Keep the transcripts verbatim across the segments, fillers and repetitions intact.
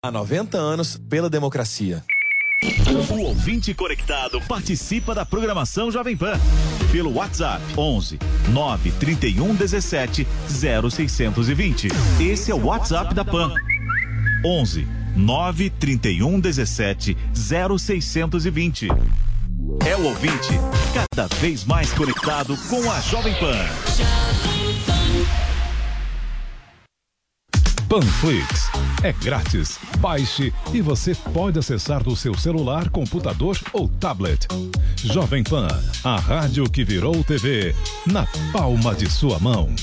Há noventa anos pela democracia. O ouvinte conectado participa da programação Jovem Pan pelo WhatsApp onze nove trinta e um dezessete zero seiscentos e vinte. Esse é o WhatsApp da Pan. onze nove trinta e um dezessete zero seiscentos e vinte. É o ouvinte cada vez mais conectado com a Jovem Pan. Panflix é grátis. Baixe e você pode acessar do seu celular, computador ou tablet. Jovem Pan, a rádio que virou T V, na palma de sua mão.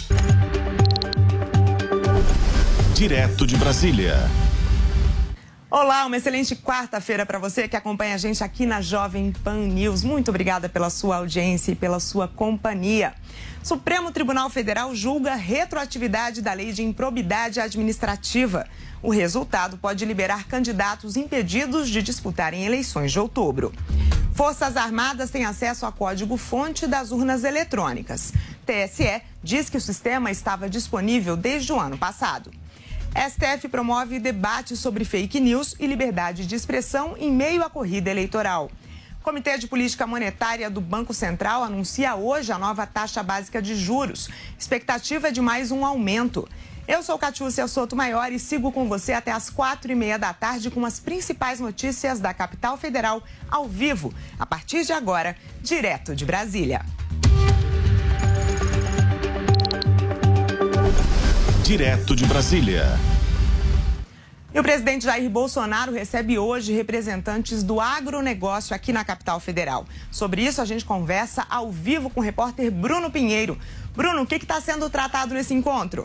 Direto de Brasília. Olá, uma excelente quarta-feira para você que acompanha a gente aqui na Jovem Pan News. Muito obrigada pela sua audiência e pela sua companhia. Supremo Tribunal Federal julga retroatividade da Lei de Improbidade Administrativa. O resultado pode liberar candidatos impedidos de disputarem eleições de outubro. Forças Armadas têm acesso a código-fonte das urnas eletrônicas. T S E diz que o sistema estava disponível desde o ano passado. S T F promove debate sobre fake news e liberdade de expressão em meio à corrida eleitoral. O Comitê de Política Monetária do Banco Central anuncia hoje a nova taxa básica de juros. Expectativa é de mais um aumento. Eu sou Catiúcia Sotomayor e sigo com você até as quatro e meia da tarde com as principais notícias da capital federal ao vivo, a partir de agora, direto de Brasília. Direto de Brasília. E o presidente Jair Bolsonaro recebe hoje representantes do agronegócio aqui na capital federal. Sobre isso, a gente conversa ao vivo com o repórter Bruno Pinheiro. Bruno, o que está sendo tratado nesse encontro?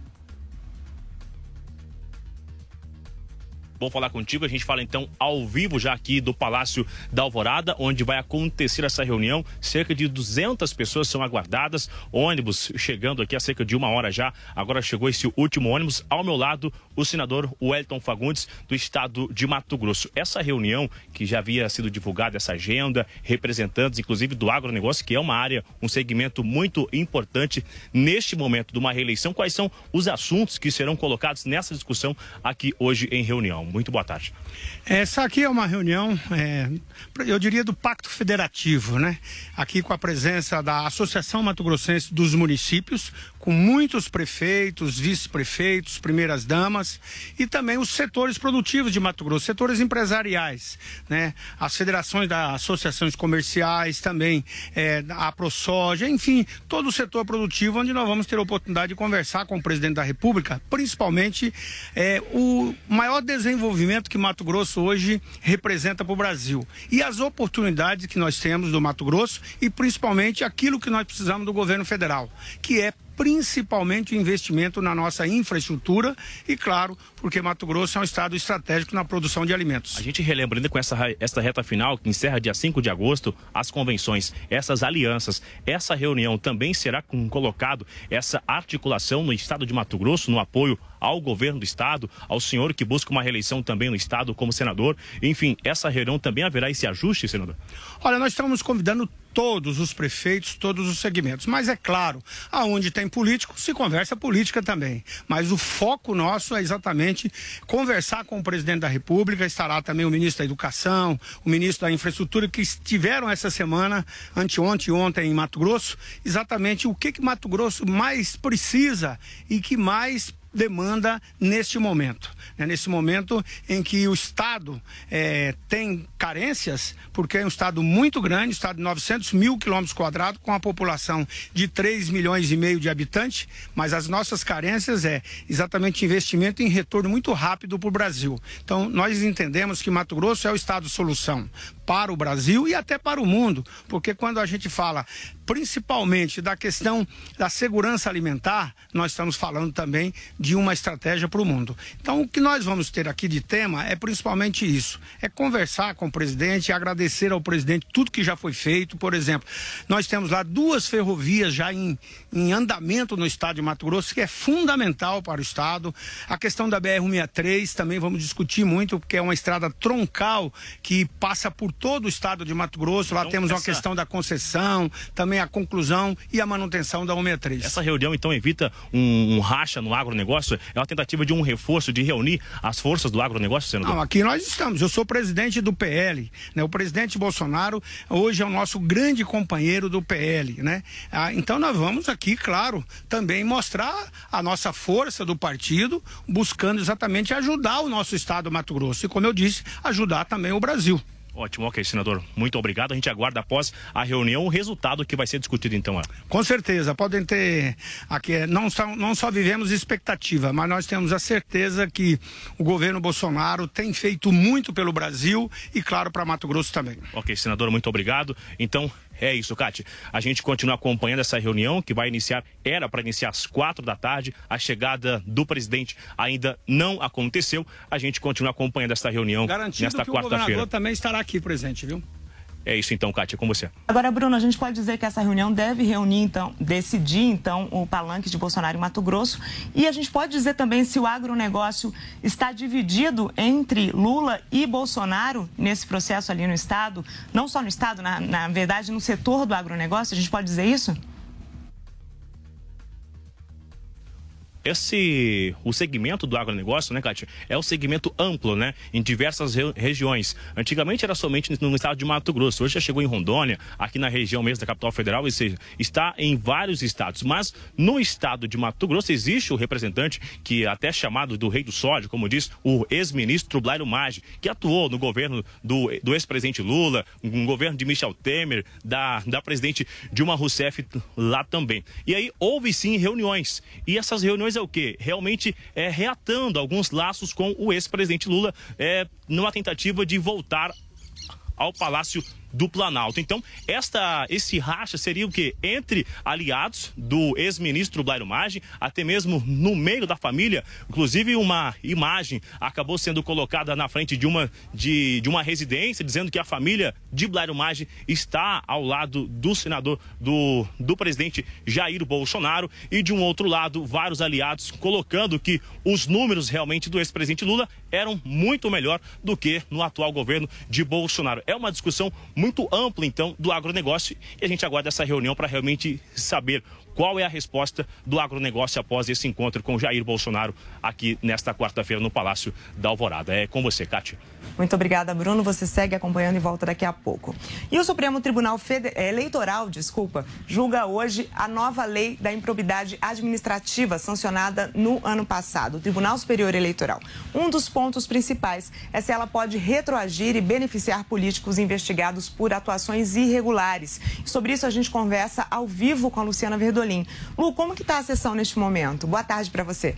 Bom falar contigo, a gente fala então ao vivo já aqui do Palácio da Alvorada, onde vai acontecer essa reunião. Cerca de duzentas pessoas são aguardadas, ônibus chegando aqui há cerca de uma hora já. Agora chegou esse último ônibus. Ao meu lado, o senador Wellington Fagundes, do estado de Mato Grosso. Essa reunião, que já havia sido divulgada, essa agenda, representantes inclusive do agronegócio, que é uma área, um segmento muito importante neste momento de uma reeleição. Quais são os assuntos que serão colocados nessa discussão aqui hoje em reunião? Muito boa tarde. Essa aqui é uma reunião, é, eu diria, do Pacto Federativo, né? Aqui com a presença da Associação Mato Grossense dos Municípios, com muitos prefeitos, vice-prefeitos, primeiras damas e também os setores produtivos de Mato Grosso, setores empresariais, né? As federações das associações comerciais também, é, a ProSoja, enfim, todo o setor produtivo, onde nós vamos ter a oportunidade de conversar com o presidente da República, principalmente é, o maior desenvolvimento que Mato Grosso hoje representa para o Brasil e as oportunidades que nós temos do Mato Grosso e principalmente aquilo que nós precisamos do governo federal, que é principalmente o investimento na nossa infraestrutura e, claro, porque Mato Grosso é um estado estratégico na produção de alimentos. A gente relembra ainda com essa, essa reta final, que encerra dia cinco de agosto, as convenções, essas alianças. Essa reunião também será com, colocado essa articulação no estado de Mato Grosso, no apoio ao governo do estado, ao senhor que busca uma reeleição também no estado como senador. Enfim, essa reunião também haverá esse ajuste, senador? Olha, nós estamos convidando todos os prefeitos, todos os segmentos. Mas é claro, aonde tem político, se conversa política também. Mas o foco nosso é exatamente conversar com o presidente da República, estará também o ministro da Educação, o ministro da Infraestrutura, que estiveram essa semana, anteontem e ontem em Mato Grosso, exatamente o que que Mato Grosso mais precisa e que mais demanda neste momento, né? Nesse momento em que o estado é, tem carências, porque é um estado muito grande, estado de novecentos mil quilômetros quadrados, com a população de três milhões e meio de habitantes, mas as nossas carências é exatamente investimento em retorno muito rápido para o Brasil. Então nós entendemos que Mato Grosso é o estado solução para o Brasil e até para o mundo, porque quando a gente fala principalmente da questão da segurança alimentar, nós estamos falando também de uma estratégia para o mundo. Então o que nós vamos ter aqui de tema é principalmente isso, é conversar com o presidente, agradecer ao presidente tudo que já foi feito. Por exemplo, nós temos lá duas ferrovias já em, em andamento no estado de Mato Grosso, que é fundamental para o estado. A questão da B R cento e sessenta e três também vamos discutir muito, porque é uma estrada troncal que passa por todo o estado de Mato Grosso. Lá então, temos essa... uma questão da concessão, também também a conclusão e a manutenção da cento e sessenta e três. Essa reunião, então, evita um, um racha no agronegócio? É uma tentativa de um reforço, de reunir as forças do agronegócio, senador? Não, aqui nós estamos. Eu sou presidente do P L, né? O presidente Bolsonaro hoje é o nosso grande companheiro do P L, né? Ah, então nós vamos aqui, claro, também mostrar a nossa força do partido, buscando exatamente ajudar o nosso estado do Mato Grosso e, como eu disse, ajudar também o Brasil. Ótimo, ok, senador. Muito obrigado. A gente aguarda após a reunião o resultado que vai ser discutido então. Com certeza, podem ter aqui, não só, não só vivemos expectativa, mas nós temos a certeza que o governo Bolsonaro tem feito muito pelo Brasil e, claro, para Mato Grosso também. Ok, senador, muito obrigado. Então, é isso, Cátia. A gente continua acompanhando essa reunião que vai iniciar, era para iniciar às quatro da tarde. A chegada do presidente ainda não aconteceu. A gente continua acompanhando essa reunião Garantido nesta que quarta-feira. O governador também estará aqui presente, viu? É isso então, Cátia, com você. Agora, Bruno, a gente pode dizer que essa reunião deve reunir, então, decidir, então, o palanque de Bolsonaro em Mato Grosso. E a gente pode dizer também se o agronegócio está dividido entre Lula e Bolsonaro nesse processo ali no Estado, não só no Estado, na, na verdade, no setor do agronegócio, a gente pode dizer isso? Esse, o segmento do agronegócio, né, Cátia, é um segmento amplo, né, em diversas re regiões. Antigamente era somente no estado de Mato Grosso, hoje já chegou em Rondônia, aqui na região mesmo da capital federal, ou seja, está em vários estados. Mas no estado de Mato Grosso existe o representante, que é até chamado do rei do sódio, como diz o ex-ministro Blairo Maggi, que atuou no governo do, do ex-presidente Lula, no governo de Michel Temer, da, da presidente Dilma Rousseff lá também. E aí houve sim reuniões, e essas reuniões é o quê? Realmente é reatando alguns laços com o ex-presidente Lula, é, numa tentativa de voltar ao Palácio do Planalto. Então, esta, esse racha seria o quê? Entre aliados do ex-ministro Blairo Maggi, até mesmo no meio da família. Inclusive, uma imagem acabou sendo colocada na frente de uma, de, de uma residência, dizendo que a família de Blairo Maggi está ao lado do senador, do, do presidente Jair Bolsonaro, e de um outro lado, vários aliados colocando que os números realmente do ex-presidente Lula eram muito melhor do que no atual governo de Bolsonaro. É uma discussão muito muito ampla, então, do agronegócio, e a gente aguarda essa reunião para realmente saber qual é a resposta do agronegócio após esse encontro com Jair Bolsonaro aqui nesta quarta-feira no Palácio da Alvorada. É com você, Cátia. Muito obrigada, Bruno. Você segue acompanhando e volta daqui a pouco. E o Supremo Tribunal Feder... Eleitoral, desculpa, julga hoje a nova lei da improbidade administrativa sancionada no ano passado, o Tribunal Superior Eleitoral. Um dos pontos principais é se ela pode retroagir e beneficiar políticos investigados por atuações irregulares. E sobre isso a gente conversa ao vivo com a Luciana Verdolim. Lu, como que está a sessão neste momento? Boa tarde para você.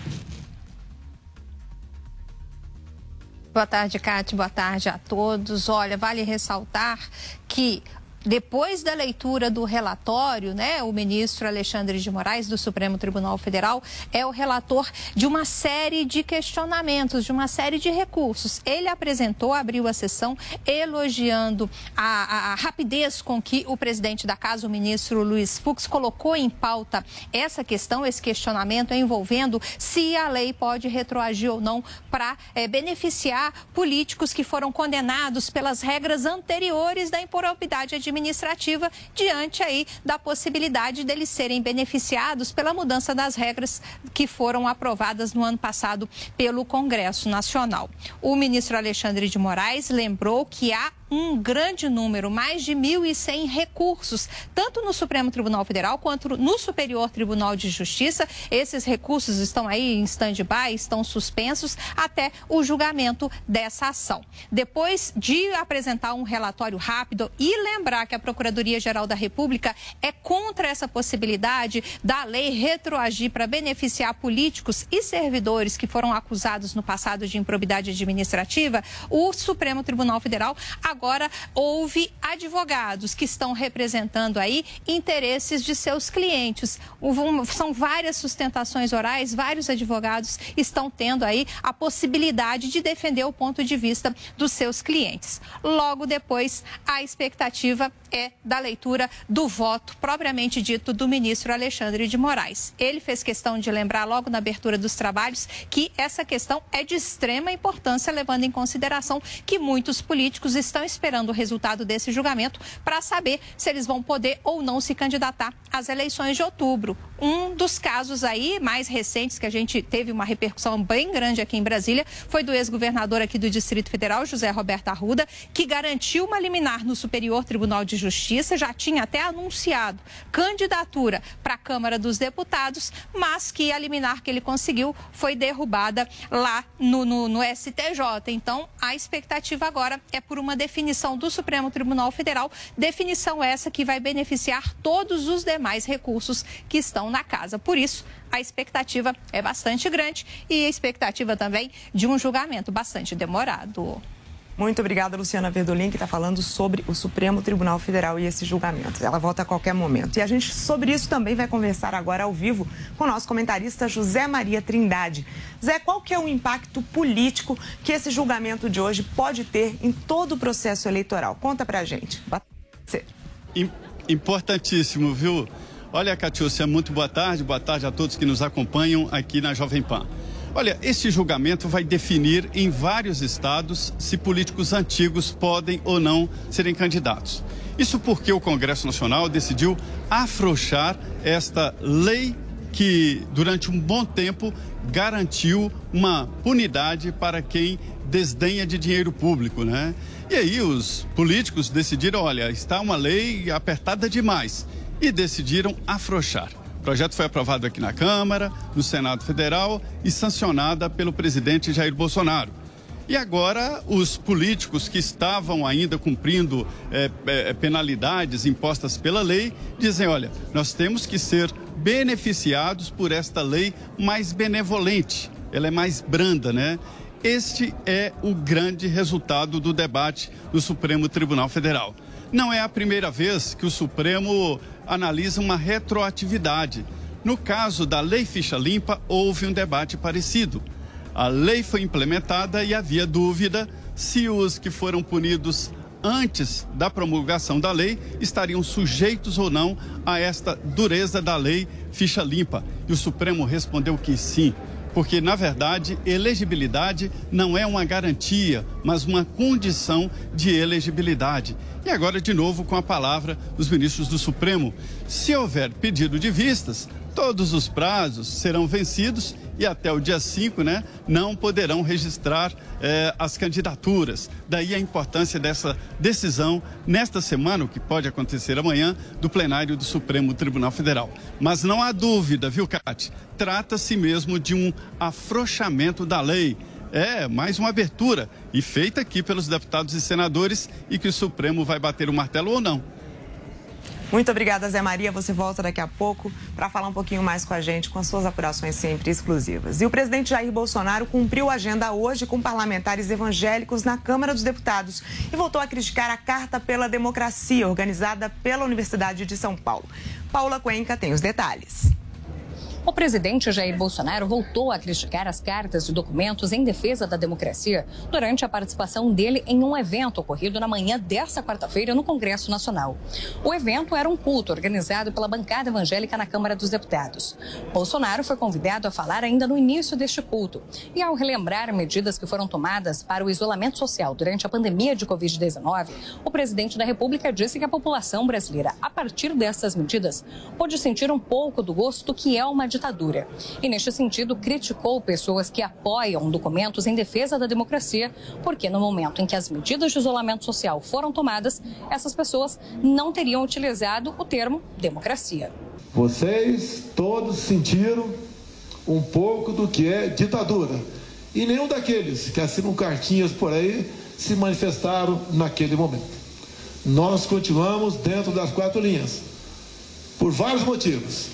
Boa tarde, Cátia. Boa tarde a todos. Olha, vale ressaltar que depois da leitura do relatório, né, o ministro Alexandre de Moraes, do Supremo Tribunal Federal, é o relator de uma série de questionamentos, de uma série de recursos. Ele apresentou, abriu a sessão, elogiando a, a, a rapidez com que o presidente da Casa, o ministro Luiz Fux, colocou em pauta essa questão, esse questionamento envolvendo se a lei pode retroagir ou não para é, beneficiar políticos que foram condenados pelas regras anteriores da improbidade administrativa. administrativa, diante aí da possibilidade deles serem beneficiados pela mudança das regras que foram aprovadas no ano passado pelo Congresso Nacional. O ministro Alexandre de Moraes lembrou que há um grande número, mais de mil e cem recursos, tanto no Supremo Tribunal Federal quanto no Superior Tribunal de Justiça. Esses recursos estão aí em stand-by, estão suspensos até o julgamento dessa ação. Depois de apresentar um relatório rápido e lembrar que a Procuradoria-Geral da República é contra essa possibilidade da lei retroagir para beneficiar políticos e servidores que foram acusados no passado de improbidade administrativa, o Supremo Tribunal Federal agora Agora, houve advogados que estão representando aí interesses de seus clientes. São várias sustentações orais, vários advogados estão tendo aí a possibilidade de defender o ponto de vista dos seus clientes. Logo depois, a expectativa é da leitura do voto propriamente dito do ministro Alexandre de Moraes. Ele fez questão de lembrar logo na abertura dos trabalhos que essa questão é de extrema importância, levando em consideração que muitos políticos estão estão esperando o resultado desse julgamento para saber se eles vão poder ou não se candidatar às eleições de outubro. Um dos casos aí mais recentes que a gente teve uma repercussão bem grande aqui em Brasília foi do ex-governador aqui do Distrito Federal, José Roberto Arruda, que garantiu uma liminar no Superior Tribunal de Justiça, já tinha até anunciado candidatura para a Câmara dos Deputados, mas que a liminar que ele conseguiu foi derrubada lá no, no, no S T J. Então, a expectativa agora é por uma definição do Supremo Tribunal Federal, definição essa que vai beneficiar todos os demais recursos que estão na casa. Por isso, a expectativa é bastante grande e a expectativa também de um julgamento bastante demorado. Muito obrigada, Luciana Verdolim, que está falando sobre o Supremo Tribunal Federal e esse julgamento. Ela volta a qualquer momento. E a gente, sobre isso, também vai conversar agora ao vivo com o nosso comentarista José Maria Trindade. Zé, qual que é o impacto político que esse julgamento de hoje pode ter em todo o processo eleitoral? Conta pra gente. Importantíssimo, viu? Olha, Catiúcia, muito boa tarde. Boa tarde a todos que nos acompanham aqui na Jovem Pan. Olha, este julgamento vai definir em vários estados se políticos antigos podem ou não serem candidatos. Isso porque o Congresso Nacional decidiu afrouxar esta lei que, durante um bom tempo, garantiu uma punidade para quem desdenha de dinheiro público, né? E aí os políticos decidiram, olha, está uma lei apertada demais, e decidiram afrouxar. O projeto foi aprovado aqui na Câmara, no Senado Federal e sancionada pelo presidente Jair Bolsonaro. E agora os políticos que estavam ainda cumprindo é, é, penalidades impostas pela lei dizem, olha, nós temos que ser beneficiados por esta lei mais benevolente, ela é mais branda, né? Este é o grande resultado do debate no Supremo Tribunal Federal. Não é a primeira vez que o Supremo analisa uma retroatividade. No caso da Lei Ficha Limpa, houve um debate parecido. A lei foi implementada e havia dúvida se os que foram punidos antes da promulgação da lei estariam sujeitos ou não a esta dureza da Lei Ficha Limpa. E o Supremo respondeu que sim. Porque, na verdade, elegibilidade não é uma garantia, mas uma condição de elegibilidade. E agora, de novo, com a palavra dos ministros do Supremo. Se houver pedido de vistas, todos os prazos serão vencidos e até o dia cinco, né, não poderão registrar eh, as candidaturas. Daí a importância dessa decisão nesta semana, o que pode acontecer amanhã, do plenário do Supremo Tribunal Federal. Mas não há dúvida, viu, Cate? Trata-se mesmo de um afrouxamento da lei. É, mais uma abertura, e feita aqui pelos deputados e senadores, e que o Supremo vai bater o martelo ou não. Muito obrigada, Zé Maria. Você volta daqui a pouco para falar um pouquinho mais com a gente, com as suas apurações sempre exclusivas. E o presidente Jair Bolsonaro cumpriu a agenda hoje com parlamentares evangélicos na Câmara dos Deputados e voltou a criticar a Carta pela Democracia, organizada pela Universidade de São Paulo. Paula Cuenca tem os detalhes. O presidente Jair Bolsonaro voltou a criticar as cartas e documentos em defesa da democracia durante a participação dele em um evento ocorrido na manhã desta quarta-feira no Congresso Nacional. O evento era um culto organizado pela bancada evangélica na Câmara dos Deputados. Bolsonaro foi convidado a falar ainda no início deste culto e, ao relembrar medidas que foram tomadas para o isolamento social durante a pandemia de covid dezenove, o presidente da República disse que a população brasileira, a partir dessas medidas, pôde sentir um pouco do gosto que é uma ditadura. E, neste sentido, criticou pessoas que apoiam documentos em defesa da democracia, porque no momento em que as medidas de isolamento social foram tomadas, essas pessoas não teriam utilizado o termo democracia. Vocês todos sentiram um pouco do que é ditadura. E nenhum daqueles que assinam cartinhas por aí se manifestaram naquele momento. Nós continuamos dentro das quatro linhas, por vários motivos.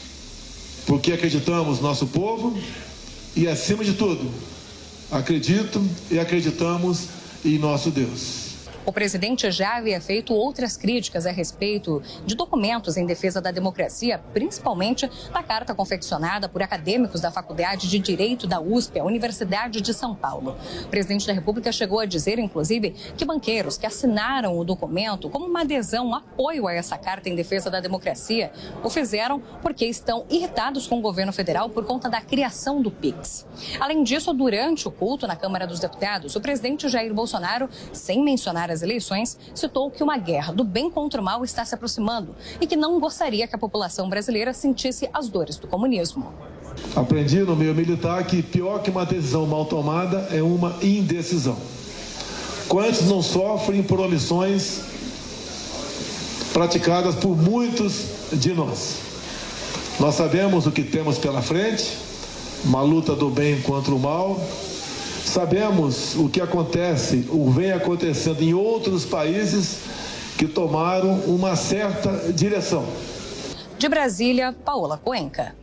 Porque acreditamos no nosso povo e, acima de tudo, acredito e acreditamos em nosso Deus. O presidente já havia feito outras críticas a respeito de documentos em defesa da democracia, principalmente da carta confeccionada por acadêmicos da Faculdade de Direito da U S P, a Universidade de São Paulo. O presidente da República chegou a dizer, inclusive, que banqueiros que assinaram o documento como uma adesão, um apoio a essa carta em defesa da democracia, o fizeram porque estão irritados com o governo federal por conta da criação do Pix. Além disso, durante o culto na Câmara dos Deputados, o presidente Jair Bolsonaro, sem mencionar para as eleições, citou que uma guerra do bem contra o mal está se aproximando e que não gostaria que a população brasileira sentisse as dores do comunismo. Aprendi no meio militar que pior que uma decisão mal tomada é uma indecisão. Quantos não sofrem por omissões praticadas por muitos de nós? Nós sabemos o que temos pela frente, uma luta do bem contra o mal. Sabemos o que acontece, ou vem acontecendo em outros países que tomaram uma certa direção. De Brasília, Paola Cuenca.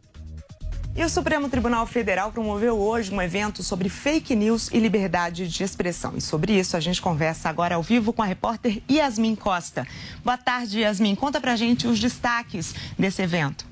E o Supremo Tribunal Federal promoveu hoje um evento sobre fake news e liberdade de expressão. E sobre isso a gente conversa agora ao vivo com a repórter Yasmin Costa. Boa tarde, Yasmin. Conta pra gente os destaques desse evento.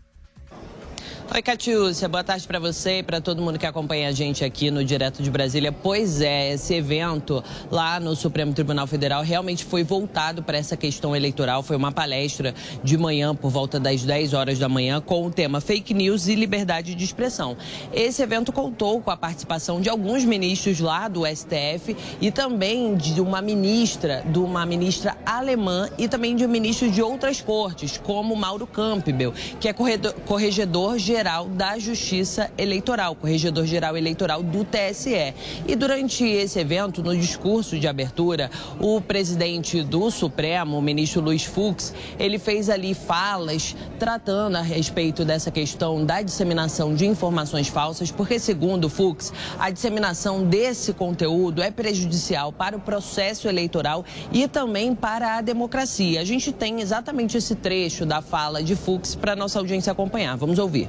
Oi, Catiúcia, boa tarde para você e para todo mundo que acompanha a gente aqui no Direto de Brasília. Pois é, esse evento lá no Supremo Tribunal Federal realmente foi voltado para essa questão eleitoral. Foi uma palestra de manhã, por volta das dez horas da manhã, com o tema Fake News e Liberdade de Expressão. Esse evento contou com a participação de alguns ministros lá do S T F e também de uma ministra, de uma ministra alemã e também de ministros de outras cortes, como Mauro Campbell, que é corregedor geral da Justiça Eleitoral, corregedor-geral eleitoral do T S E. E durante esse evento, no discurso de abertura, o presidente do Supremo, o ministro Luiz Fux, ele fez ali falas tratando a respeito dessa questão da disseminação de informações falsas, porque, segundo o Fux, a disseminação desse conteúdo é prejudicial para o processo eleitoral e também para a democracia. A gente tem exatamente esse trecho da fala de Fux para a nossa audiência acompanhar. Vamos ouvir.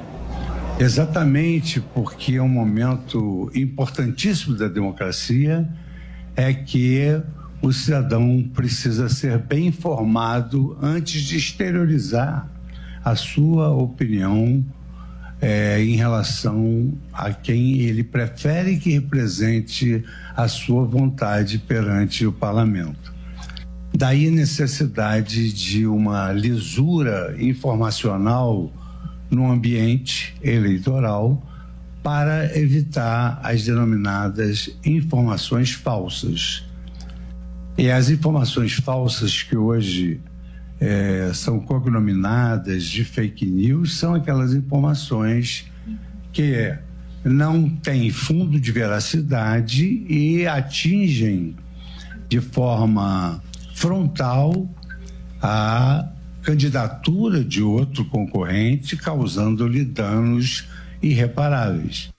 Exatamente porque é um momento importantíssimo da democracia, é que o cidadão precisa ser bem informado antes de exteriorizar a sua opinião é, em relação a quem ele prefere que represente a sua vontade perante o parlamento. Daí a necessidade de uma lisura informacional no ambiente eleitoral para evitar as denominadas informações falsas. E as informações falsas que hoje é, são cognominadas de fake news são aquelas informações que não têm fundo de veracidade e atingem de forma frontal a candidatura de outro concorrente, causando-lhe danos irreparáveis.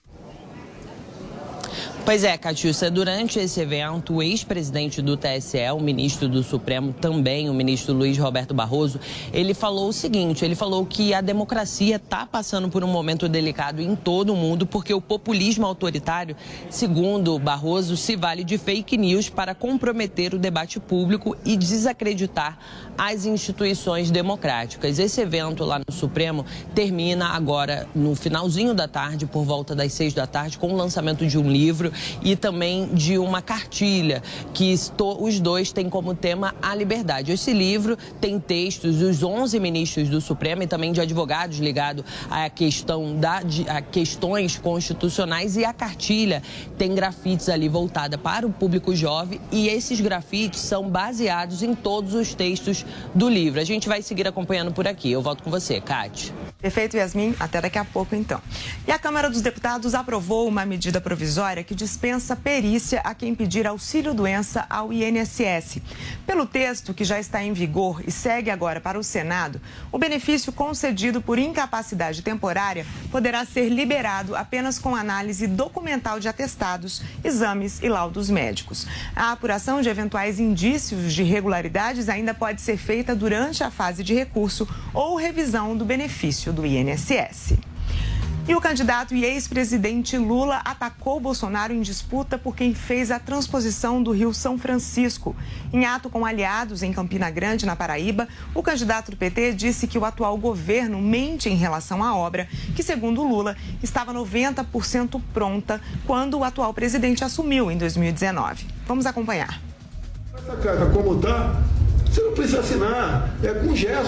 Pois é, Catiúcia, durante esse evento, o ex-presidente do T S E, o ministro do Supremo, também o ministro Luiz Roberto Barroso, ele falou o seguinte, ele falou que a democracia está passando por um momento delicado em todo o mundo, porque o populismo autoritário, segundo Barroso, se vale de fake news para comprometer o debate público e desacreditar as instituições democráticas. Esse evento lá no Supremo termina agora no finalzinho da tarde, por volta das seis da tarde, com o lançamento de um livro e também de uma cartilha que os dois têm como tema a liberdade. Esse livro tem textos dos onze ministros do Supremo e também de advogados ligados à questão da, a questões constitucionais, e a cartilha tem grafites ali voltada para o público jovem, e esses grafites são baseados em todos os textos do livro. A gente vai seguir acompanhando por aqui. Eu volto com você, Cátia. Perfeito, Yasmin. Até daqui a pouco, então. E a Câmara dos Deputados aprovou uma medida provisória que dispensa perícia a quem pedir auxílio-doença ao I N S S. Pelo texto, que já está em vigor e segue agora para o Senado, o benefício concedido por incapacidade temporária poderá ser liberado apenas com análise documental de atestados, exames e laudos médicos. A apuração de eventuais indícios de irregularidades ainda pode ser feita durante a fase de recurso ou revisão do benefício do I N S S. E o candidato e ex-presidente Lula atacou Bolsonaro em disputa por quem fez a transposição do Rio São Francisco. Em ato com aliados em Campina Grande, na Paraíba, o candidato do P T disse que o atual governo mente em relação à obra, que, segundo Lula, estava noventa por cento pronta quando o atual presidente assumiu em dois mil e dezenove. Vamos acompanhar. Essa carta, como está, você não precisa assinar, é com gestos.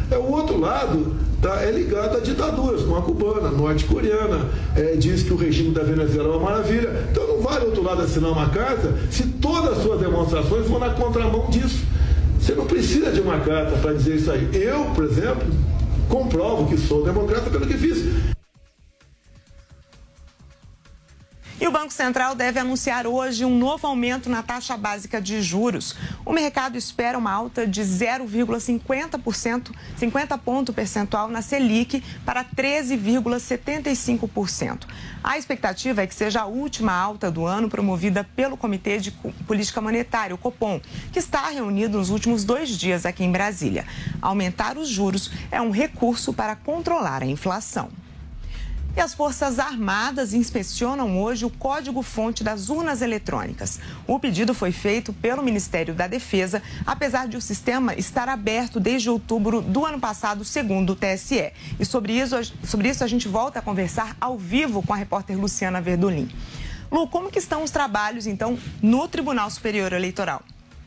É, o outro lado tá, é ligado a ditaduras, como a cubana, norte-coreana, é, diz que o regime da Venezuela é uma maravilha. Então não vale o outro lado assinar uma carta se todas as suas demonstrações vão na contramão disso. Você não precisa de uma carta para dizer isso aí. Eu, por exemplo, comprovo que sou democrata pelo que fiz. E o Banco Central deve anunciar hoje um novo aumento na taxa básica de juros. O mercado espera uma alta de zero vírgula cinquenta por cento, cinquenta ponto percentual na Selic para treze vírgula setenta e cinco por cento. A expectativa é que seja a última alta do ano promovida pelo Comitê de Política Monetária, o Copom, que está reunido nos últimos dois dias aqui em Brasília. Aumentar os juros é um recurso para controlar a inflação. E as Forças Armadas inspecionam hoje o código-fonte das urnas eletrônicas. O pedido foi feito pelo Ministério da Defesa, apesar de o sistema estar aberto desde outubro do ano passado, segundo o T S E. E sobre isso, sobre isso a gente volta a conversar ao vivo com a repórter Luciana Verdolim. Lu, como que estão os trabalhos, então, no Tribunal Superior Eleitoral?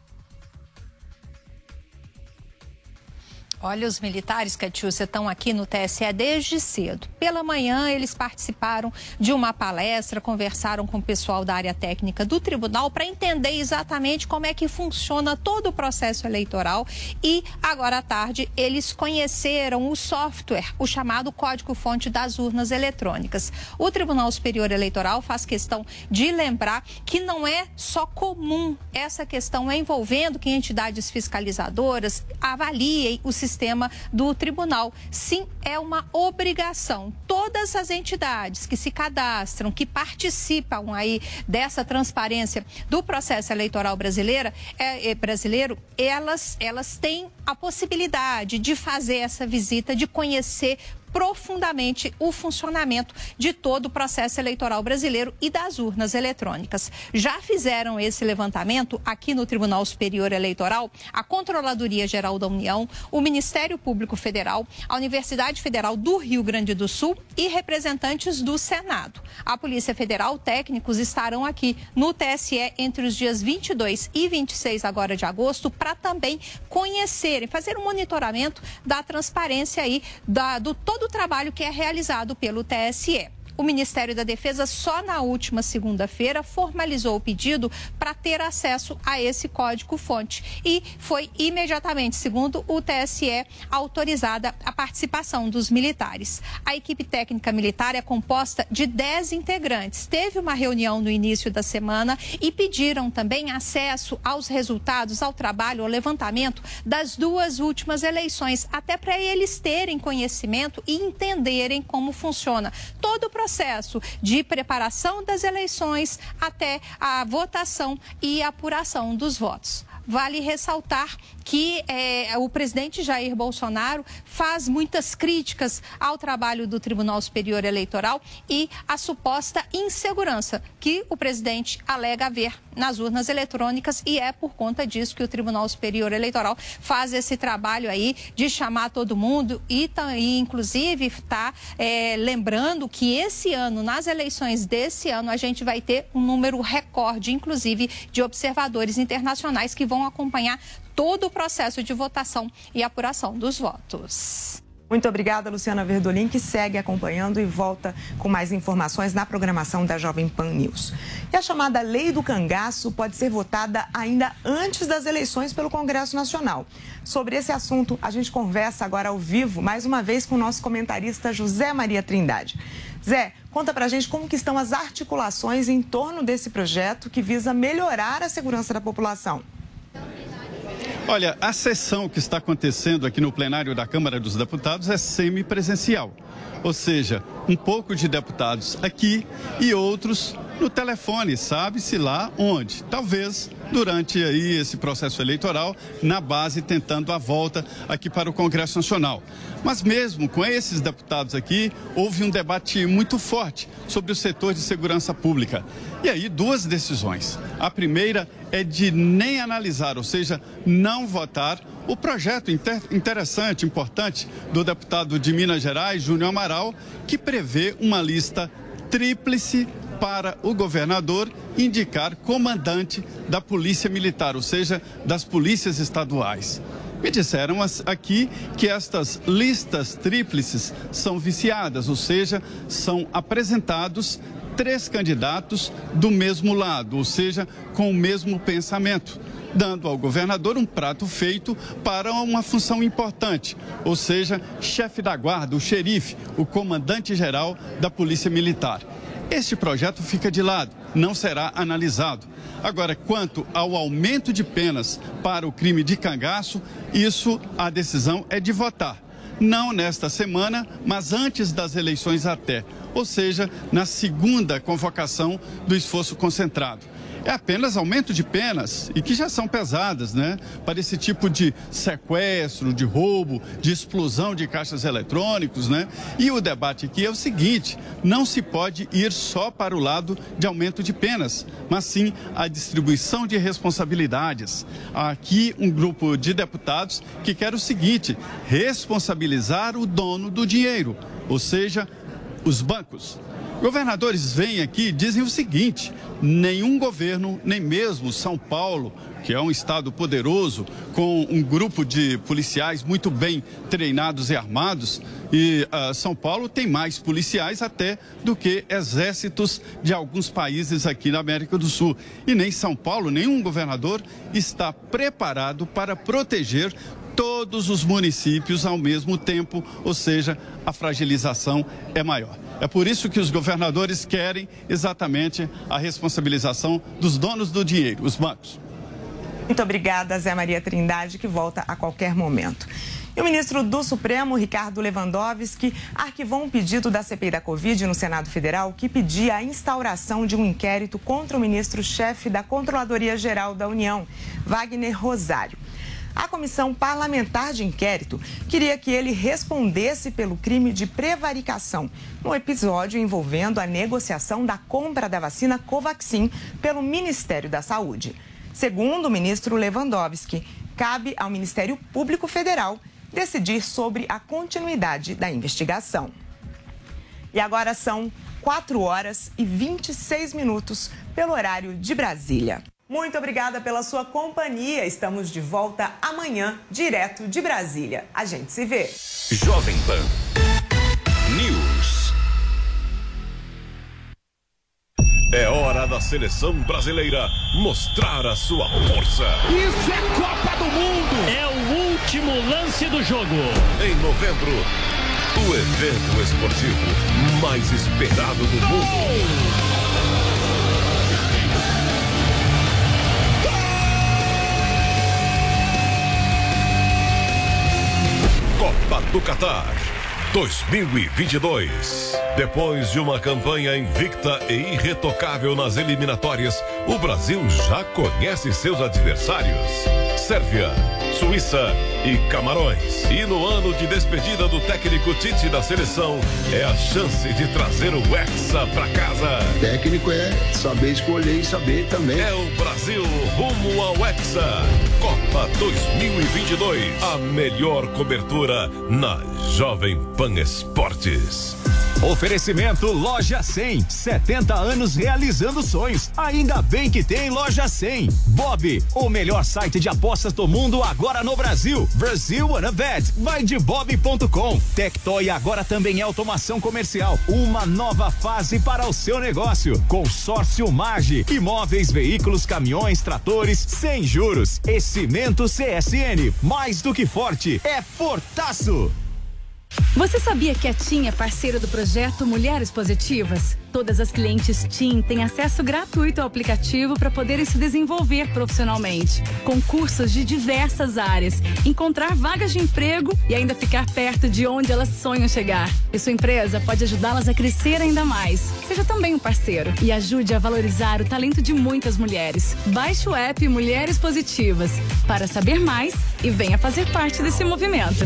Olha, os militares, Catiúcia, estão aqui no T S E desde cedo. Pela manhã, eles participaram de uma palestra, conversaram com o pessoal da área técnica do tribunal para entender exatamente como é que funciona todo o processo eleitoral. E agora à tarde, eles conheceram o software, o chamado código-fonte das urnas eletrônicas. O Tribunal Superior Eleitoral faz questão de lembrar que não é só comum essa questão envolvendo que entidades fiscalizadoras avaliem o sistema sistema do tribunal. Sim, é uma obrigação. Todas as entidades que se cadastram, que participam aí dessa transparência do processo eleitoral brasileiro, é, é, brasileiro elas, elas têm a possibilidade de fazer essa visita, de conhecer profundamente o funcionamento de todo o processo eleitoral brasileiro e das urnas eletrônicas. Já fizeram esse levantamento aqui no Tribunal Superior Eleitoral a Controladoria Geral da União, o Ministério Público Federal, a Universidade Federal do Rio Grande do Sul e representantes do Senado. A Polícia Federal, técnicos, estarão aqui no T S E entre os dias vinte e dois e vinte e seis agora de agosto para também conhecerem, fazer um monitoramento da transparência aí da, do todo o trabalho que é realizado pelo T S E. O Ministério da Defesa, só na última segunda-feira, formalizou o pedido para ter acesso a esse código-fonte e foi imediatamente, segundo o T S E, autorizada a participação dos militares. A equipe técnica militar é composta de dez integrantes. Teve uma reunião no início da semana e pediram também acesso aos resultados, ao trabalho, ao levantamento das duas últimas eleições, até para eles terem conhecimento e entenderem como funciona todo o processo de preparação das eleições até a votação e apuração dos votos. Vale ressaltar que é, o presidente Jair Bolsonaro faz muitas críticas ao trabalho do Tribunal Superior Eleitoral e a suposta insegurança que o presidente alega haver nas urnas eletrônicas, e é por conta disso que o Tribunal Superior Eleitoral faz esse trabalho aí de chamar todo mundo e, e inclusive, está é, lembrando que esse ano, nas eleições desse ano, a gente vai ter um número recorde, inclusive, de observadores internacionais que vão vão acompanhar todo o processo de votação e apuração dos votos. Muito obrigada, Luciana Verdolim, que segue acompanhando e volta com mais informações na programação da Jovem Pan News. E a chamada Lei do Cangaço pode ser votada ainda antes das eleições pelo Congresso Nacional. Sobre esse assunto, a gente conversa agora ao vivo, mais uma vez, com o nosso comentarista José Maria Trindade. Zé, conta pra gente como que estão as articulações em torno desse projeto que visa melhorar a segurança da população. Olha, a sessão que está acontecendo aqui no plenário da Câmara dos Deputados é semipresencial. Ou seja, um pouco de deputados aqui e outros no telefone, sabe-se lá onde. Talvez durante aí esse processo eleitoral, na base, tentando a volta aqui para o Congresso Nacional. Mas mesmo com esses deputados aqui, houve um debate muito forte sobre o setor de segurança pública. E aí, duas decisões. A primeira é de nem analisar, ou seja, não votar o projeto inter interessante, importante, do deputado de Minas Gerais, Júnior Amaral, que prevê uma lista tríplice para o governador indicar comandante da Polícia Militar, ou seja, das polícias estaduais. Me disseram aqui que estas listas tríplices são viciadas, ou seja, são apresentados três candidatos do mesmo lado, ou seja, com o mesmo pensamento, dando ao governador um prato feito para uma função importante, ou seja, chefe da guarda, o xerife, o comandante-geral da Polícia Militar. Este projeto fica de lado, não será analisado. Agora, quanto ao aumento de penas para o crime de cangaço, isso a decisão é de votar. Não nesta semana, mas antes das eleições até, ou seja, na segunda convocação do esforço concentrado. É apenas aumento de penas, e que já são pesadas, né? Para esse tipo de sequestro, de roubo, de explosão de caixas eletrônicos, né? E o debate aqui é o seguinte: não se pode ir só para o lado de aumento de penas, mas sim a distribuição de responsabilidades. Há aqui um grupo de deputados que quer o seguinte: responsabilizar o dono do dinheiro, ou seja, os bancos. Governadores vêm aqui e dizem o seguinte: nenhum governo, nem mesmo São Paulo, que é um estado poderoso, com um grupo de policiais muito bem treinados e armados, e uh, São Paulo tem mais policiais até do que exércitos de alguns países aqui na América do Sul. E nem São Paulo, nenhum governador está preparado para proteger todos os municípios ao mesmo tempo, ou seja, a fragilização é maior. É por isso que os governadores querem exatamente a responsabilização dos donos do dinheiro, os bancos. Muito obrigada, Zé Maria Trindade, que volta a qualquer momento. E o ministro do Supremo, Ricardo Lewandowski, arquivou um pedido da C P I da Covid no Senado Federal que pedia a instauração de um inquérito contra o ministro-chefe da Controladoria Geral da União, Wagner Rosário. A Comissão Parlamentar de Inquérito queria que ele respondesse pelo crime de prevaricação no episódio envolvendo a negociação da compra da vacina Covaxin pelo Ministério da Saúde. Segundo o ministro Lewandowski, cabe ao Ministério Público Federal decidir sobre a continuidade da investigação. E agora são quatro horas e vinte e seis minutos pelo horário de Brasília. Muito obrigada pela sua companhia. Estamos de volta amanhã, direto de Brasília. A gente se vê. Jovem Pan News. É hora da seleção brasileira mostrar a sua força. Isso é Copa do Mundo! É o último lance do jogo. Em novembro, o evento esportivo mais esperado do mundo. Copa do Catar dois mil e vinte e dois. Depois de uma campanha invicta e irretocável nas eliminatórias, o Brasil já conhece seus adversários: Sérvia, Suíça e Camarões. E no ano de despedida do técnico Tite da seleção, é a chance de trazer o Hexa pra casa. O técnico é saber escolher e saber também. É o Brasil rumo ao Hexa. Copa dois mil e vinte e dois. A melhor cobertura na Jovem Pan Esportes. Oferecimento Loja cem, setenta anos realizando sonhos. Ainda bem que tem Loja cem. Bob, o melhor site de apostas do mundo agora no Brasil. Brasil Wanna Bet, vai de bob ponto com. Tectoy agora também é automação comercial. Uma nova fase para o seu negócio. Consórcio Mage, imóveis, veículos, caminhões, tratores, sem juros. E Cimento C S N, mais do que forte, é fortaço. Você sabia que a TIM é parceira do projeto Mulheres Positivas? Todas as clientes TIM têm acesso gratuito ao aplicativo para poderem se desenvolver profissionalmente, com cursos de diversas áreas, encontrar vagas de emprego e ainda ficar perto de onde elas sonham chegar. E sua empresa pode ajudá-las a crescer ainda mais. Seja também um parceiro e ajude a valorizar o talento de muitas mulheres. Baixe o app Mulheres Positivas para saber mais e venha fazer parte desse movimento.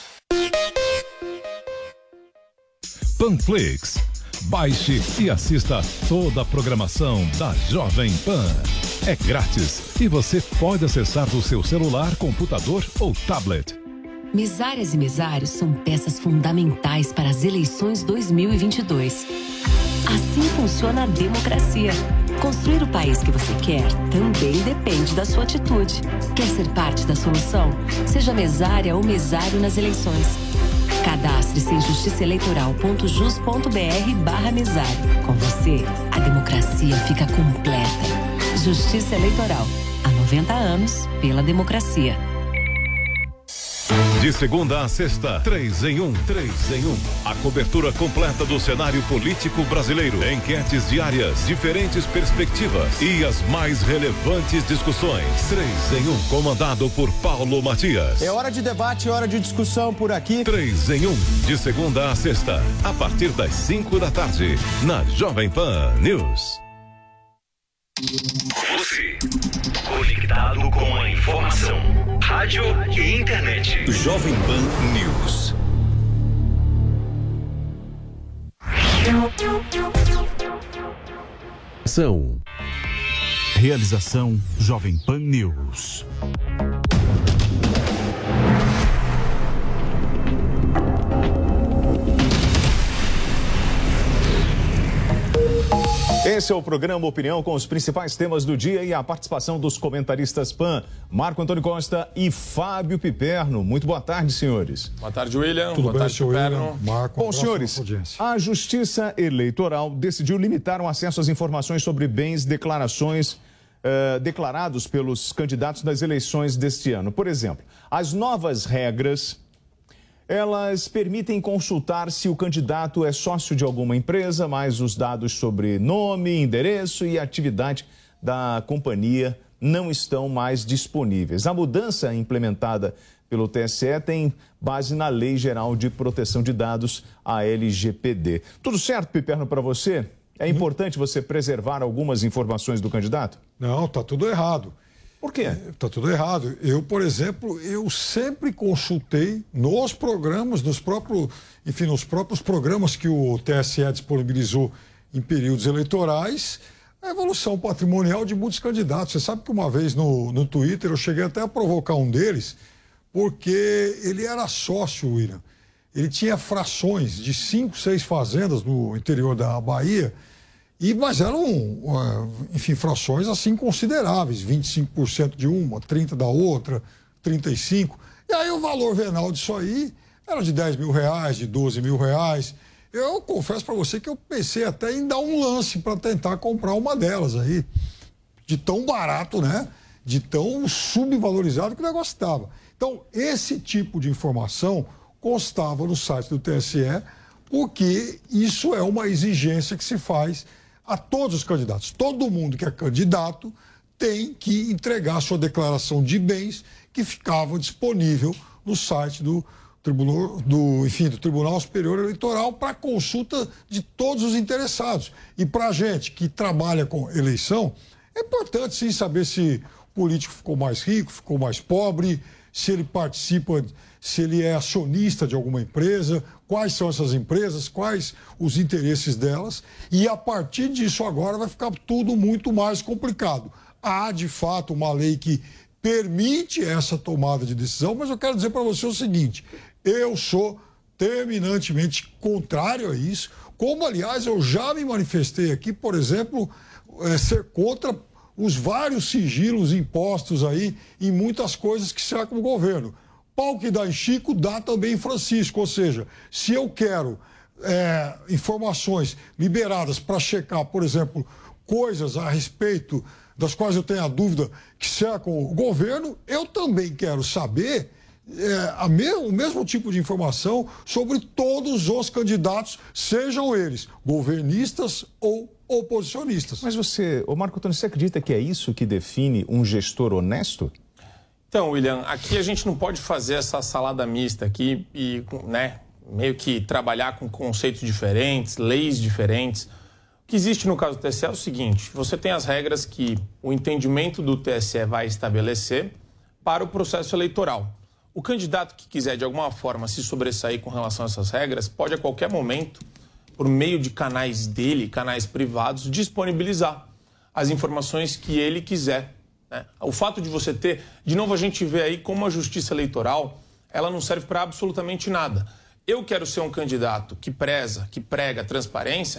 Panflix. Baixe e assista toda a programação da Jovem Pan. É grátis e você pode acessar do seu celular, computador ou tablet. Mesárias e mesários são peças fundamentais para as eleições dois mil e vinte e dois. Assim funciona a democracia. Construir o país que você quer também depende da sua atitude. Quer ser parte da solução? Seja mesária ou mesário nas eleições. Cadastre-se em justiça eleitoral ponto jus ponto br barra mesário. Com você, a democracia fica completa. Justiça Eleitoral. Há noventa anos, pela democracia. De segunda a sexta, três em um, três em um. A cobertura completa do cenário político brasileiro. Enquetes diárias, diferentes perspectivas e as mais relevantes discussões. Três em um, comandado por Paulo Matias. É hora de debate, é hora de discussão por aqui. Três em um, de segunda a sexta, a partir das cinco da tarde, na Jovem Pan News. Você, conectado com a informação, rádio e internet. Jovem Pan News. São. Realização Jovem Pan News. Esse é o programa Opinião com os principais temas do dia e a participação dos comentaristas Pan, Marco Antônio Costa e Fábio Piperno. Muito boa tarde, senhores. Boa tarde, William. Tudo boa bem, tarde, Piperno. Marco, Bom, senhores, a Justiça Eleitoral decidiu limitar o acesso às informações sobre bens, declarações uh, declarados pelos candidatos das eleições deste ano. Por exemplo, as novas regras, elas permitem consultar se o candidato é sócio de alguma empresa, mas os dados sobre nome, endereço e atividade da companhia não estão mais disponíveis. A mudança implementada pelo T S E tem base na Lei Geral de Proteção de Dados, a L G P D. Tudo certo, Piperno, para você? É importante você preservar algumas informações do candidato? Não, tá tudo errado. Por quê? Está tudo errado. Eu, por exemplo, eu sempre consultei nos programas, nos próprios, enfim, nos próprios programas que o T S E disponibilizou em períodos eleitorais, a evolução patrimonial de muitos candidatos. Você sabe que uma vez no, no Twitter eu cheguei até a provocar um deles, porque ele era sócio, William. Ele tinha frações de cinco, seis fazendas no interior da Bahia. E, mas eram, enfim, frações assim consideráveis, vinte e cinco por cento de uma, trinta por cento da outra, trinta e cinco por cento. E aí o valor venal disso aí era de dez mil reais, de doze mil reais. Eu confesso para você que eu pensei até em dar um lance para tentar comprar uma delas aí. De tão barato, né? De tão subvalorizado que o negócio estava. Então, esse tipo de informação constava no site do T S E, porque isso é uma exigência que se faz a todos os candidatos. Todo mundo que é candidato tem que entregar sua declaração de bens que ficava disponível no site do Tribunal, do, enfim, do Tribunal Superior Eleitoral para consulta de todos os interessados. E para a gente que trabalha com eleição, é importante sim saber se o político ficou mais rico, ficou mais pobre, se ele participa, se ele é acionista de alguma empresa, quais são essas empresas, quais os interesses delas, e a partir disso agora vai ficar tudo muito mais complicado. Há, de fato, uma lei que permite essa tomada de decisão, mas eu quero dizer para você o seguinte, eu sou terminantemente contrário a isso, como, aliás, eu já me manifestei aqui, por exemplo, é, ser contra os vários sigilos impostos aí em muitas coisas que cercam o governo. Pau que dá em Chico, dá também em Francisco. Ou seja, se eu quero é, informações liberadas para checar, por exemplo, coisas a respeito das quais eu tenho a dúvida que cercam o governo, eu também quero saber é, a me o mesmo tipo de informação sobre todos os candidatos, sejam eles governistas ou oposicionistas. Mas você, ô Marco Antônio, você acredita que é isso que define um gestor honesto? Então, William, aqui a gente não pode fazer essa salada mista aqui e, né, meio que trabalhar com conceitos diferentes, leis diferentes. O que existe no caso do T S E é o seguinte, você tem as regras que o entendimento do T S E vai estabelecer para o processo eleitoral. O candidato que quiser, de alguma forma, se sobressair com relação a essas regras, pode a qualquer momento, por meio de canais dele, canais privados, disponibilizar as informações que ele quiser. Né? O fato de você ter... De novo, a gente vê aí como a justiça eleitoral, ela não serve para absolutamente nada. Eu quero ser um candidato que preza, que prega transparência,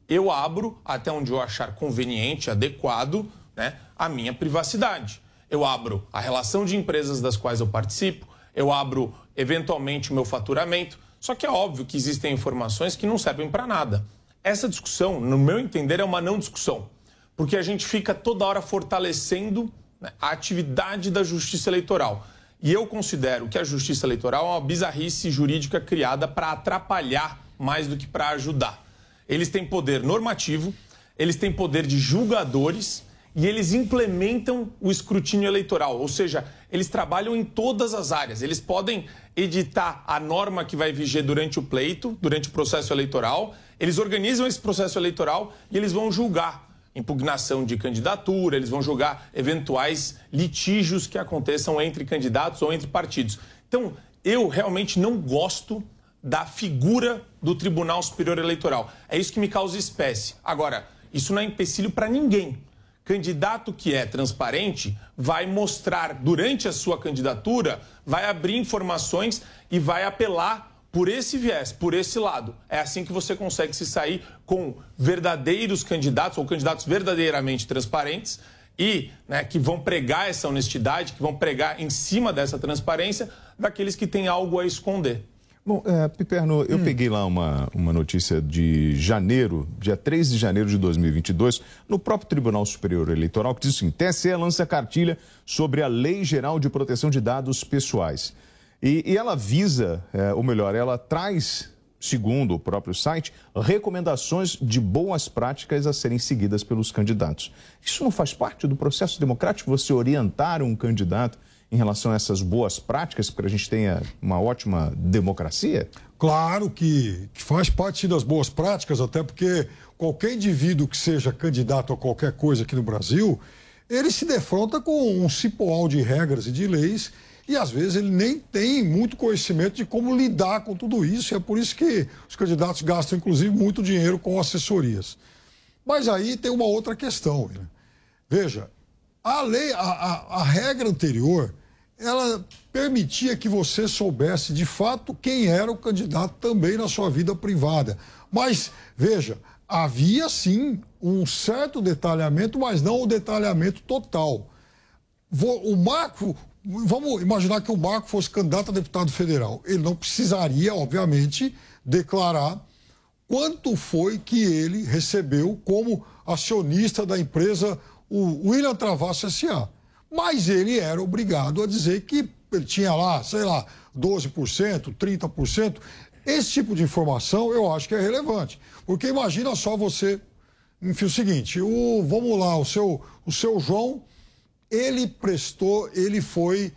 eu abro até onde eu achar conveniente, adequado, né, a minha privacidade. Eu abro a relação de empresas das quais eu participo, eu abro, eventualmente, o meu faturamento. Só que é óbvio que existem informações que não servem para nada. Essa discussão, no meu entender, é uma não discussão, porque a gente fica toda hora fortalecendo, né, a atividade da Justiça Eleitoral. E eu considero que a Justiça Eleitoral é uma bizarrice jurídica criada para atrapalhar mais do que para ajudar. Eles têm poder normativo, eles têm poder de julgadores e eles implementam o escrutínio eleitoral, ou seja, eles trabalham em todas as áreas. Eles podem editar a norma que vai viger durante o pleito, durante o processo eleitoral, eles organizam esse processo eleitoral e eles vão julgar impugnação de candidatura, eles vão julgar eventuais litígios que aconteçam entre candidatos ou entre partidos. Então, eu realmente não gosto da figura do Tribunal Superior Eleitoral. É isso que me causa espécie. Agora, isso não é empecilho para ninguém. Candidato que é transparente vai mostrar durante a sua candidatura, vai abrir informações e vai apelar por esse viés, por esse lado. É assim que você consegue se sair com verdadeiros candidatos ou candidatos verdadeiramente transparentes e, né, que vão pregar essa honestidade, que vão pregar em cima dessa transparência daqueles que têm algo a esconder. Bom, é, Piperno, eu hum. peguei lá uma, uma notícia de janeiro, dia três de janeiro de dois mil e vinte e dois, no próprio Tribunal Superior Eleitoral, que diz assim: T S E lança cartilha sobre a Lei Geral de Proteção de Dados Pessoais. E, e ela visa, é, ou melhor, ela traz, segundo o próprio site, recomendações de boas práticas a serem seguidas pelos candidatos. Isso não faz parte do processo democrático, você orientar um candidato em relação a essas boas práticas, para que a gente tenha uma ótima democracia? Claro que, que faz parte das boas práticas, até porque qualquer indivíduo que seja candidato a qualquer coisa aqui no Brasil, ele se defronta com um cipoal de regras e de leis e, às vezes, ele nem tem muito conhecimento de como lidar com tudo isso. E é por isso que os candidatos gastam, inclusive, muito dinheiro com assessorias. Mas aí tem uma outra questão. Né? Veja, a lei, a, a, a regra anterior, ela permitia que você soubesse, de fato, quem era o candidato também na sua vida privada. Mas, veja, havia, sim, um certo detalhamento, mas não o detalhamento total. O Marco, vamos imaginar que o Marco fosse candidato a deputado federal. Ele não precisaria, obviamente, declarar quanto foi que ele recebeu como acionista da empresa o William Travasso S A Mas ele era obrigado a dizer que ele tinha lá, sei lá, doze por cento, trinta por cento. Esse tipo de informação eu acho que é relevante. Porque imagina só você, enfim, o seguinte, o, vamos lá, o seu, o seu João, ele prestou, ele foi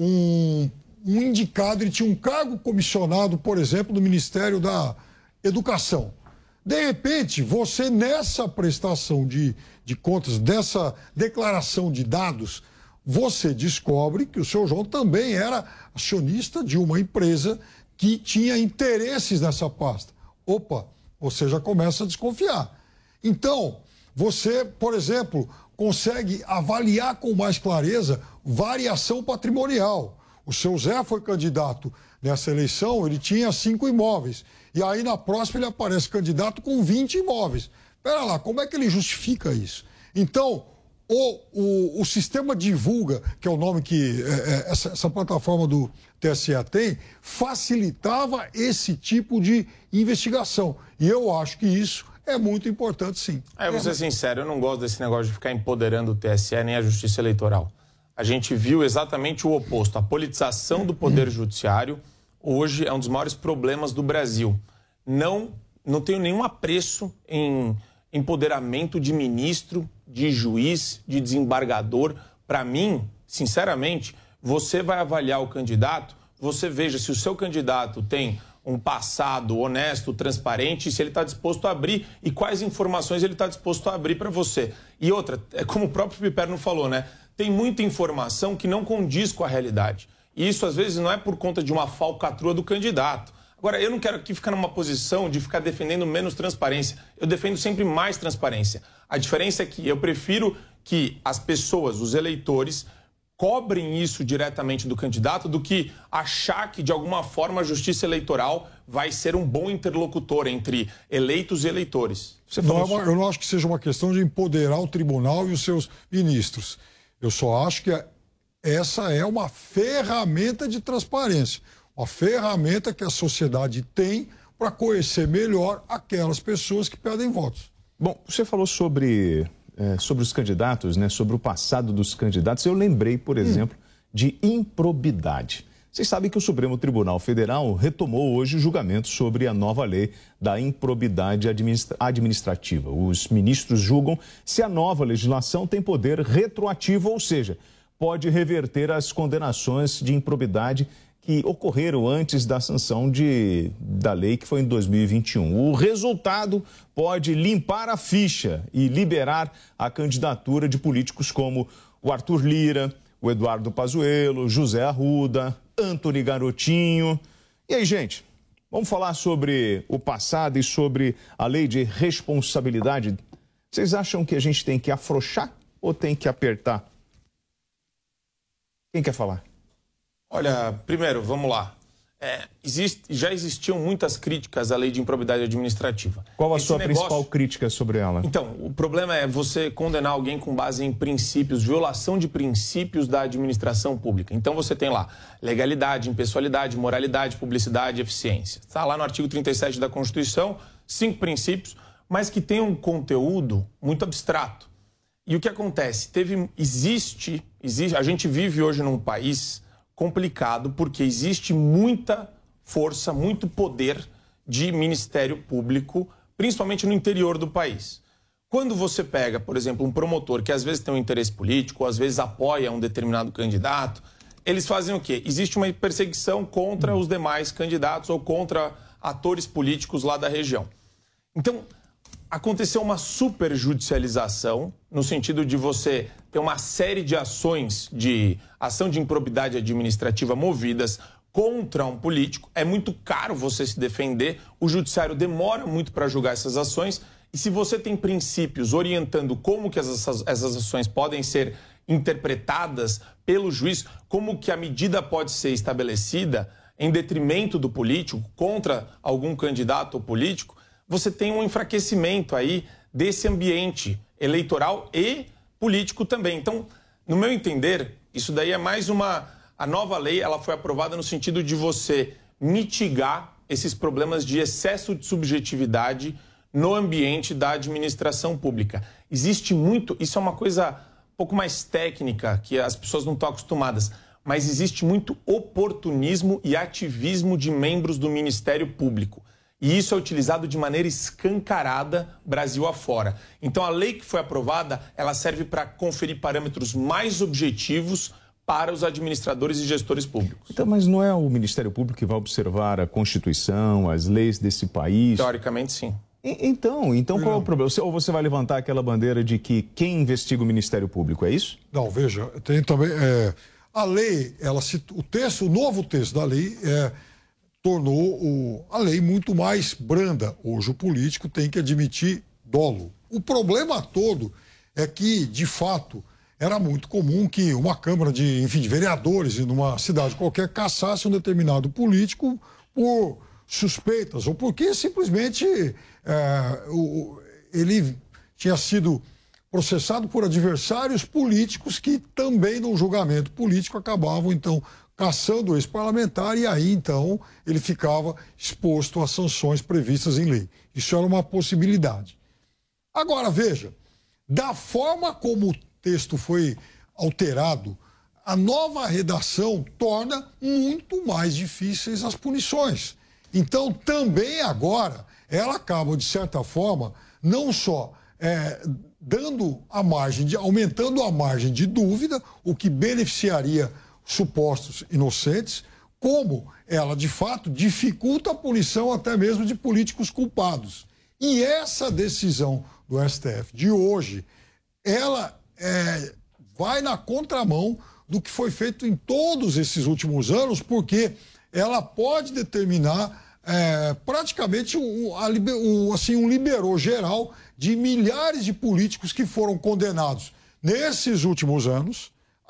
um, um indicado, ele tinha um cargo comissionado, por exemplo, do Ministério da Educação. De repente, você nessa prestação de, de contas, dessa declaração de dados, você descobre que o seu João também era acionista de uma empresa que tinha interesses nessa pasta. Opa, você já começa a desconfiar. Então, você, por exemplo, consegue avaliar com mais clareza variação patrimonial. O seu Zé foi candidato nessa eleição, ele tinha cinco imóveis. E aí, na próxima, ele aparece candidato com vinte imóveis. Espera lá, como é que ele justifica isso? Então, o, o, o sistema divulga, que é o nome que é, é, essa, essa plataforma do T S E tem, facilitava esse tipo de investigação. E eu acho que isso é muito importante, sim. É, vou ser sincero, eu não gosto desse negócio de ficar empoderando o T S E nem a Justiça Eleitoral. A gente viu exatamente o oposto. A politização do Poder Judiciário hoje é um dos maiores problemas do Brasil. Não, não tenho nenhum apreço em empoderamento de ministro, de juiz, de desembargador. Para mim, sinceramente, você vai avaliar o candidato, você veja se o seu candidato tem um passado honesto, transparente, se ele está disposto a abrir e quais informações ele está disposto a abrir para você. E outra, é como o próprio Piperno falou, né? Tem muita informação que não condiz com a realidade. E isso, às vezes, não é por conta de uma falcatrua do candidato. Agora, eu não quero aqui ficar numa posição de ficar defendendo menos transparência. Eu defendo sempre mais transparência. A diferença é que eu prefiro que as pessoas, os eleitores, cobrem isso diretamente do candidato do que achar que, de alguma forma, a Justiça Eleitoral vai ser um bom interlocutor entre eleitos e eleitores. Você não, sobre... Eu não acho que seja uma questão de empoderar o tribunal e os seus ministros. Eu só acho que essa é uma ferramenta de transparência, uma ferramenta que a sociedade tem para conhecer melhor aquelas pessoas que pedem votos. Bom, você falou sobre... É, sobre os candidatos, né, sobre o passado dos candidatos, eu lembrei, por exemplo, hum. de improbidade. Vocês sabem que o Supremo Tribunal Federal retomou hoje o julgamento sobre a nova lei da improbidade administra- administrativa. Os ministros julgam se a nova legislação tem poder retroativo, ou seja, pode reverter as condenações de improbidade que ocorreram antes da sanção de, da lei, que foi em dois mil e vinte e um. O resultado pode limpar a ficha e liberar a candidatura de políticos como o Arthur Lira, o Eduardo Pazuello, José Arruda, Antony Garotinho. E aí, gente, vamos falar sobre o passado e sobre a lei de responsabilidade. Vocês acham que a gente tem que afrouxar ou tem que apertar? Quem quer falar? Olha, primeiro, vamos lá. É, existe, já existiam muitas críticas à lei de improbidade administrativa. Qual a Esse sua negócio... principal crítica sobre ela? Então, o problema é você condenar alguém com base em princípios, violação de princípios da administração pública. Então você tem lá legalidade, impessoalidade, moralidade, publicidade, eficiência. Está lá no artigo trinta e sete da Constituição, cinco princípios, mas que tem um conteúdo muito abstrato. E o que acontece? Teve, existe, existe, a gente vive hoje num país complicado porque existe muita força, muito poder de Ministério Público, principalmente no interior do país. Quando você pega, por exemplo, um promotor que às vezes tem um interesse político, ou às vezes apoia um determinado candidato, eles fazem o quê? Existe uma perseguição contra os demais candidatos ou contra atores políticos lá da região. Então, aconteceu uma superjudicialização, no sentido de você ter uma série de ações de ação de improbidade administrativa movidas contra um político. É muito caro você se defender, o judiciário demora muito para julgar essas ações, e se você tem princípios orientando como que essas, essas ações podem ser interpretadas pelo juiz, como que a medida pode ser estabelecida em detrimento do político, contra algum candidato ou político, você tem um enfraquecimento aí desse ambiente eleitoral e político também. Então, no meu entender, isso daí é mais uma... A nova lei, ela foi aprovada no sentido de você mitigar esses problemas de excesso de subjetividade no ambiente da administração pública. Existe muito... Isso é uma coisa um pouco mais técnica, que as pessoas não estão acostumadas, mas existe muito oportunismo e ativismo de membros do Ministério Público. E isso é utilizado de maneira escancarada Brasil afora. Então, a lei que foi aprovada, ela serve para conferir parâmetros mais objetivos para os administradores e gestores públicos. Então, mas não é o Ministério Público que vai observar a Constituição, as leis desse país? Teoricamente, sim. E, então, então qual não. é o problema? Ou você vai levantar aquela bandeira de que quem investiga o Ministério Público, é isso? Não, veja, tem também... É, a lei, ela se, o texto, o novo texto da lei é... tornou o, a lei muito mais branda. Hoje o político tem que admitir dolo. O problema todo é que, de fato, era muito comum que uma Câmara de, enfim, de vereadores numa cidade qualquer caçasse um determinado político por suspeitas ou porque simplesmente é, o, ele tinha sido processado por adversários políticos que também, num julgamento político, acabavam, então, caçando o ex-parlamentar, e aí, então, ele ficava exposto às sanções previstas em lei. Isso era uma possibilidade. Agora, veja, da forma como o texto foi alterado, a nova redação torna muito mais difíceis as punições. Então, também agora, ela acaba, de certa forma, não só é, dando a margem, de, aumentando a margem de dúvida, o que beneficiaria supostos inocentes, como ela, de fato, dificulta a punição até mesmo de políticos culpados. E essa decisão do S T F de hoje, ela é, vai na contramão do que foi feito em todos esses últimos anos, porque ela pode determinar é, praticamente um, a, um, assim, um liberou geral de milhares de políticos que foram condenados nesses últimos anos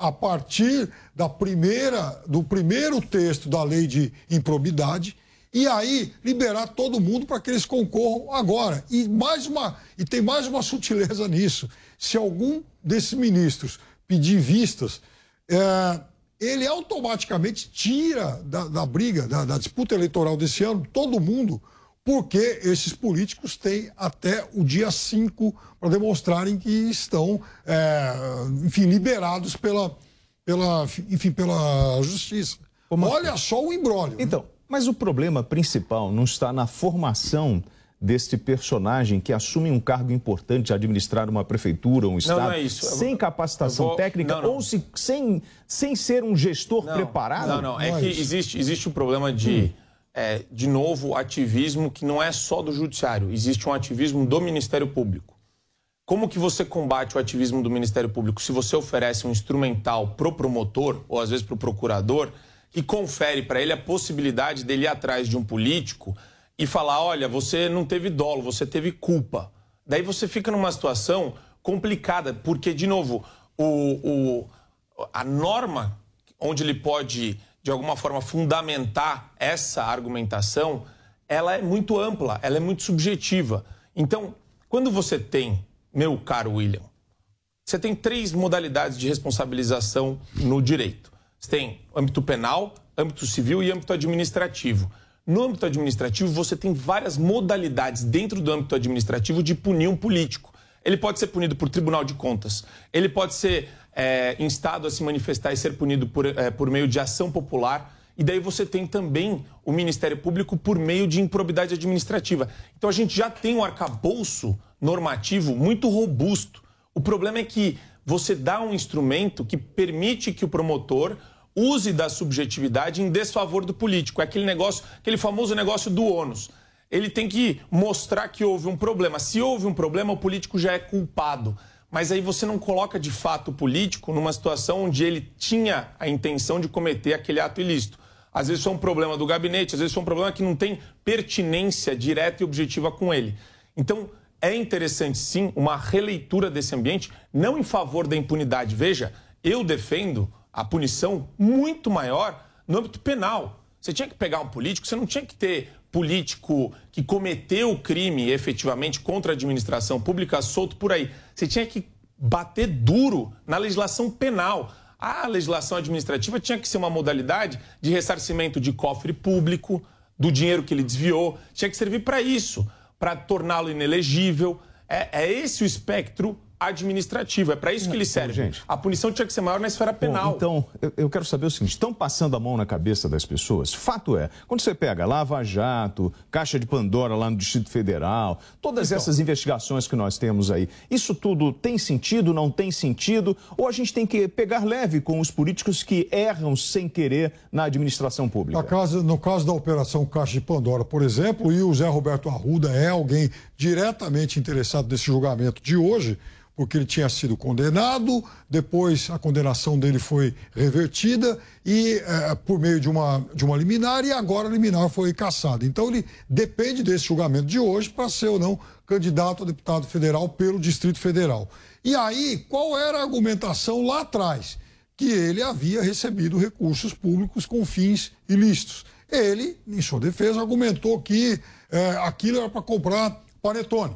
a partir da primeira, do primeiro texto da lei de improbidade, e aí liberar todo mundo para que eles concorram agora. E, mais uma, e tem mais uma sutileza nisso. Se algum desses ministros pedir vistas, é, ele automaticamente tira da, da briga, da, da disputa eleitoral desse ano, todo mundo, porque esses políticos têm até o dia cinco para demonstrarem que estão, é, enfim, liberados pela, pela, enfim, pela justiça. Como... Olha só o imbróglio. Então, né? Mas o problema principal não está na formação deste personagem que assume um cargo importante de administrar uma prefeitura, um estado, não, não é isso. sem capacitação vou... técnica não, não. ou se, sem, sem ser um gestor não, preparado? Não, não, é não que é existe, existe um problema de... Hum. É, de novo, ativismo que não é só do judiciário, existe um ativismo do Ministério Público. Como que você combate o ativismo do Ministério Público? Se você oferece um instrumental pro promotor, ou às vezes pro procurador, que confere para ele a possibilidade dele ir atrás de um político e falar, olha, você não teve dolo, você teve culpa. Daí você fica numa situação complicada, porque, de novo, o, o, a norma onde ele pode... de alguma forma, fundamentar essa argumentação, ela é muito ampla, ela é muito subjetiva. Então, quando você tem, meu caro William, você tem três modalidades de responsabilização no direito. Você tem âmbito penal, âmbito civil e âmbito administrativo. No âmbito administrativo, você tem várias modalidades dentro do âmbito administrativo de punir um político. Ele pode ser punido por Tribunal de Contas, ele pode ser é, instado a se manifestar e ser punido por, é, por meio de ação popular, e daí você tem também o Ministério Público por meio de improbidade administrativa. Então a gente já tem um arcabouço normativo muito robusto. O problema é que você dá um instrumento que permite que o promotor use da subjetividade em desfavor do político. É aquele negócio, aquele famoso negócio do ônus. Ele tem que mostrar que houve um problema. Se houve um problema, o político já é culpado. Mas aí você não coloca, de fato, o político numa situação onde ele tinha a intenção de cometer aquele ato ilícito. Às vezes foi um problema do gabinete, às vezes foi um problema que não tem pertinência direta e objetiva com ele. Então, é interessante, sim, uma releitura desse ambiente, não em favor da impunidade. Veja, eu defendo a punição muito maior no âmbito penal. Você tinha que pegar um político, você não tinha que ter... político que cometeu o crime efetivamente contra a administração pública solto por aí. Você tinha que bater duro na legislação penal. A legislação administrativa tinha que ser uma modalidade de ressarcimento de cofre público, do dinheiro que ele desviou. Tinha que servir para isso, para torná-lo inelegível. É, é esse o espectro administrativo, é para isso que ele serve. Gente, a punição tinha que ser maior na esfera penal. Bom, então, eu, eu quero saber o seguinte, estão passando a mão na cabeça das pessoas? Fato é, quando você pega Lava Jato, Caixa de Pandora lá no Distrito Federal, todas então, essas investigações que nós temos aí, isso tudo tem sentido, não tem sentido? Ou a gente tem que pegar leve com os políticos que erram sem querer na administração pública? No caso, no caso da Operação Caixa de Pandora, por exemplo, e o Zé Roberto Arruda é alguém diretamente interessado nesse julgamento de hoje, porque ele tinha sido condenado, depois a condenação dele foi revertida e é, por meio de uma, de uma liminar, e agora a liminar foi cassada. Então ele depende desse julgamento de hoje para ser ou não candidato a deputado federal pelo Distrito Federal. E aí, qual era a argumentação lá atrás? Que ele havia recebido recursos públicos com fins ilícitos. Ele, em sua defesa, argumentou que é, aquilo era para comprar panetone.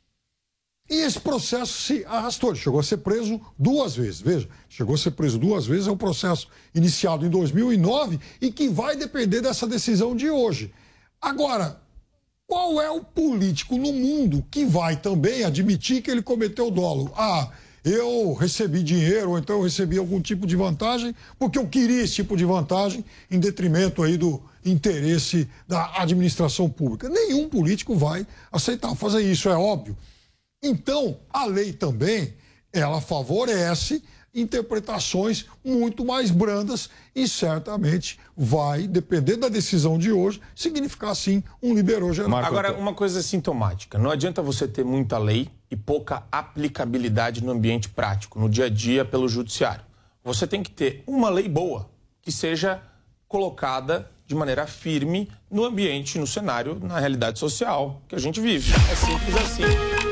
E esse processo se arrastou, ele chegou a ser preso duas vezes, veja, chegou a ser preso duas vezes, é um processo iniciado em dois mil e nove e que vai depender dessa decisão de hoje. Agora, qual é o político no mundo que vai também admitir que ele cometeu dolo? Ah, eu recebi dinheiro, ou então eu recebi algum tipo de vantagem, porque eu queria esse tipo de vantagem em detrimento aí do interesse da administração pública. Nenhum político vai aceitar fazer isso, é óbvio. Então, a lei também, ela favorece interpretações muito mais brandas e certamente vai, dependendo da decisão de hoje, significar, sim, um liberou geral. Agora, uma coisa sintomática, não adianta você ter muita lei e pouca aplicabilidade no ambiente prático, no dia a dia, pelo judiciário. Você tem que ter uma lei boa, que seja colocada de maneira firme no ambiente, no cenário, na realidade social que a gente vive. É simples assim. O Brasil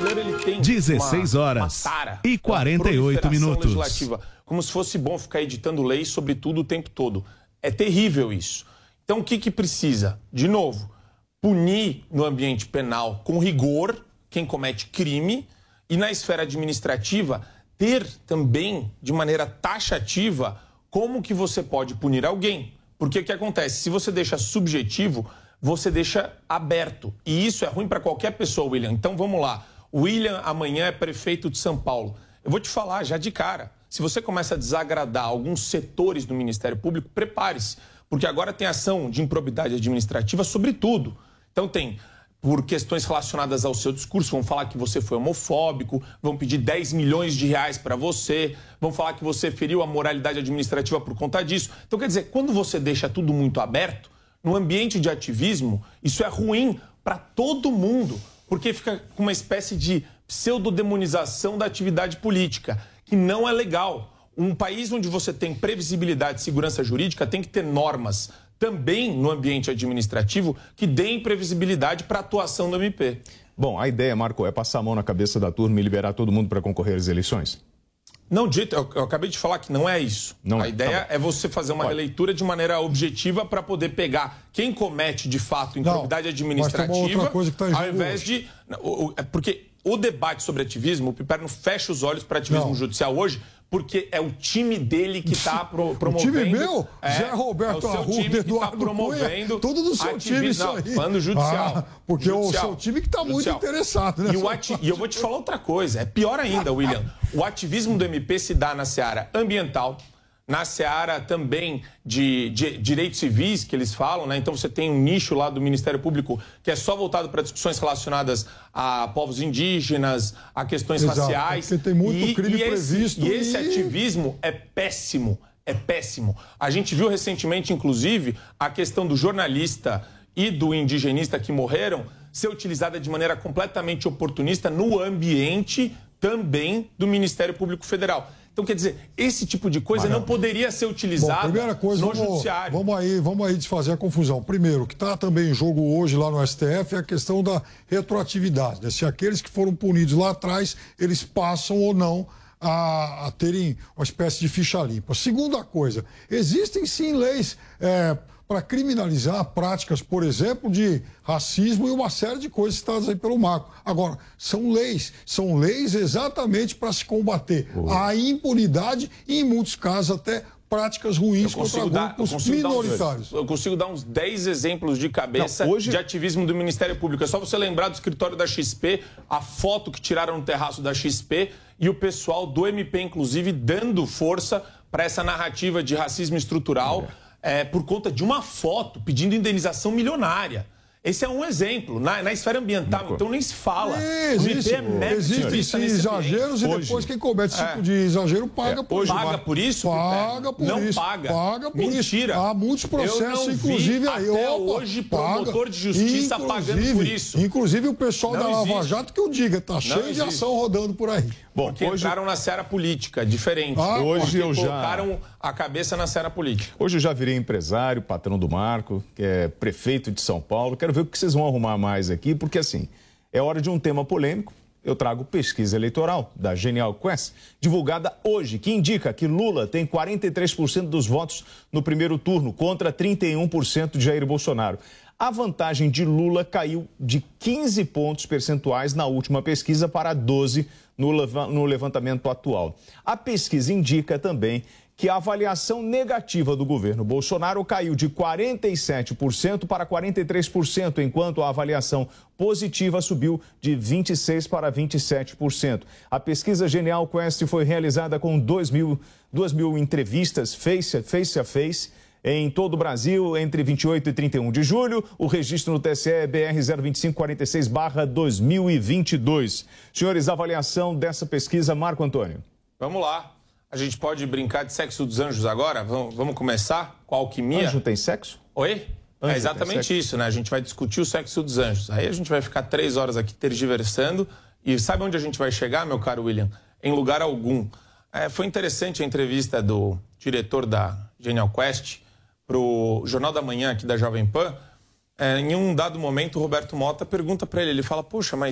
brasileiro ele tem dezesseis horas uma, uma tara, e quarenta e oito minutos. Legislativa, como se fosse bom ficar editando leis sobre tudo o tempo todo. É terrível isso. Então, o que, que precisa? De novo, punir no ambiente penal com rigor quem comete crime e na esfera administrativa ter também, de maneira taxativa, como que você pode punir alguém. Porque o que acontece? Se você deixa subjetivo, você deixa aberto. E isso é ruim para qualquer pessoa, William. Então, vamos lá. O William amanhã é prefeito de São Paulo. Eu vou te falar já de cara. Se você começa a desagradar alguns setores do Ministério Público, prepare-se. Porque agora tem ação de improbidade administrativa sobre tudo. Então tem, por questões relacionadas ao seu discurso, vão falar que você foi homofóbico, vão pedir dez milhões de reais para você, vão falar que você feriu a moralidade administrativa por conta disso. Então, quer dizer, quando você deixa tudo muito aberto, no ambiente de ativismo, isso é ruim para todo mundo, porque fica com uma espécie de pseudodemonização da atividade política, que não é legal. Um país onde você tem previsibilidade e segurança jurídica tem que ter normas também no ambiente administrativo que deem previsibilidade para a atuação do M P. Bom, a ideia, Marco, é passar a mão na cabeça da turma e liberar todo mundo para concorrer às eleições? Não, dito, eu, eu acabei de falar que não é isso. Não a é. ideia Tá é você fazer uma Olha. releitura de maneira objetiva para poder pegar quem comete de fato improbidade administrativa, mas tem uma outra coisa que tá em ao jogo invés hoje. de... o- o- é Porque o debate sobre ativismo, o Piperno fecha os olhos para ativismo Não. judicial hoje, porque é o time dele que está pro, promovendo... O time meu? É, Zé Roberto é o seu Arruda, time que Eduardo tá promovendo Cunha, tudo do seu ativismo. time isso Não, aí. falando judicial. Ah, porque é o Judicial. seu time que está muito Judicial. interessado, né? E, o ati... e eu vou te falar outra coisa, é pior ainda, William. O ativismo do M P se dá na seara ambiental, na seara também de, de direitos civis, que eles falam, né? Então você tem um nicho lá do Ministério Público que é só voltado para discussões relacionadas a povos indígenas, a questões Exato, raciais. porque tem muito e, crime e esse, previsto E esse e- ativismo é péssimo, é péssimo. A gente viu recentemente, inclusive, a questão do jornalista e do indigenista que morreram ser utilizada de maneira completamente oportunista no ambiente também do Ministério Público Federal. Então, quer dizer, esse tipo de coisa não poderia ser Bom, utilizada primeira coisa, no vamos, judiciário. vamos aí, vamos aí desfazer a confusão. Primeiro, o que está também em jogo hoje lá no S T F é a questão da retroatividade, né? Se aqueles que foram punidos lá atrás, eles passam ou não a, a terem uma espécie de ficha limpa. Segunda coisa, existem sim leis é, para criminalizar práticas, por exemplo, de racismo e uma série de coisas citadas aí pelo Marco. Agora, são leis, são leis exatamente para se combater a impunidade e, em muitos casos, até práticas ruins contra dar- grupos consigo dar uns- minoritários. eu consigo dar uns dez exemplos de cabeça Não, hoje- de ativismo do Ministério Público. É só você lembrar do escritório da X P, a foto que tiraram no terraço da X P e o pessoal do M P, inclusive, dando força para essa narrativa de racismo estrutural é, por conta de uma foto pedindo indenização milionária. Esse é um exemplo. Na, na esfera ambiental, então, nem se fala. É, O M P existe, é mero existem ativista sim nesse exageros ambiente. e depois quem comete esse É. tipo de exagero paga É, por hoje isso. paga por isso, Paga Piperno? por Não isso. paga. Paga por Mentira. isso. Há muitos Eu processos, não vi inclusive aí. até opa, hoje promotor de justiça pagando Inclusive- por isso. Inclusive o pessoal Não da Lava existe. Jato que eu diga, tá cheio de existe. ação rodando por aí. Bom, Porque hoje, entraram na seara política, diferente. Ah, hoje Porque eu já... colocaram a cabeça na seara política. Hoje eu já virei empresário, patrão do Marco, que é prefeito de São Paulo. Quero ver o que vocês vão arrumar mais aqui, porque assim, é hora de um tema polêmico. Eu trago pesquisa eleitoral da Genial Quest, divulgada hoje, que indica que Lula tem quarenta e três por cento dos votos no primeiro turno, contra trinta e um por cento de Jair Bolsonaro. A vantagem de Lula caiu de quinze pontos percentuais na última pesquisa para doze no leva- no levantamento atual. A pesquisa indica também que a avaliação negativa do governo Bolsonaro caiu de quarenta e sete por cento para quarenta e três por cento, enquanto a avaliação positiva subiu de vinte e seis por cento para vinte e sete por cento. A pesquisa Genial Quest foi realizada com dois mil, duas mil entrevistas face, face a face em todo o Brasil entre vinte e oito e trinta e um de julho. O registro no T S E é B R zero dois cinco quatro seis barra dois mil e vinte e dois. Senhores, avaliação dessa pesquisa, Marco Antônio. Vamos lá. A gente pode brincar de sexo dos anjos agora? Vamos, vamos começar com a alquimia? Anjo tem sexo? Oi? Anjo é exatamente tem sexo? isso, né? A gente vai discutir o sexo dos anjos. Aí a gente vai ficar três horas aqui tergiversando. E sabe onde a gente vai chegar, meu caro William? Em lugar algum. É, foi interessante a entrevista do diretor da Genial Quest para o Jornal da Manhã aqui da Jovem Pan. É, em um dado momento, o Roberto Mota pergunta para ele, ele fala, poxa, mas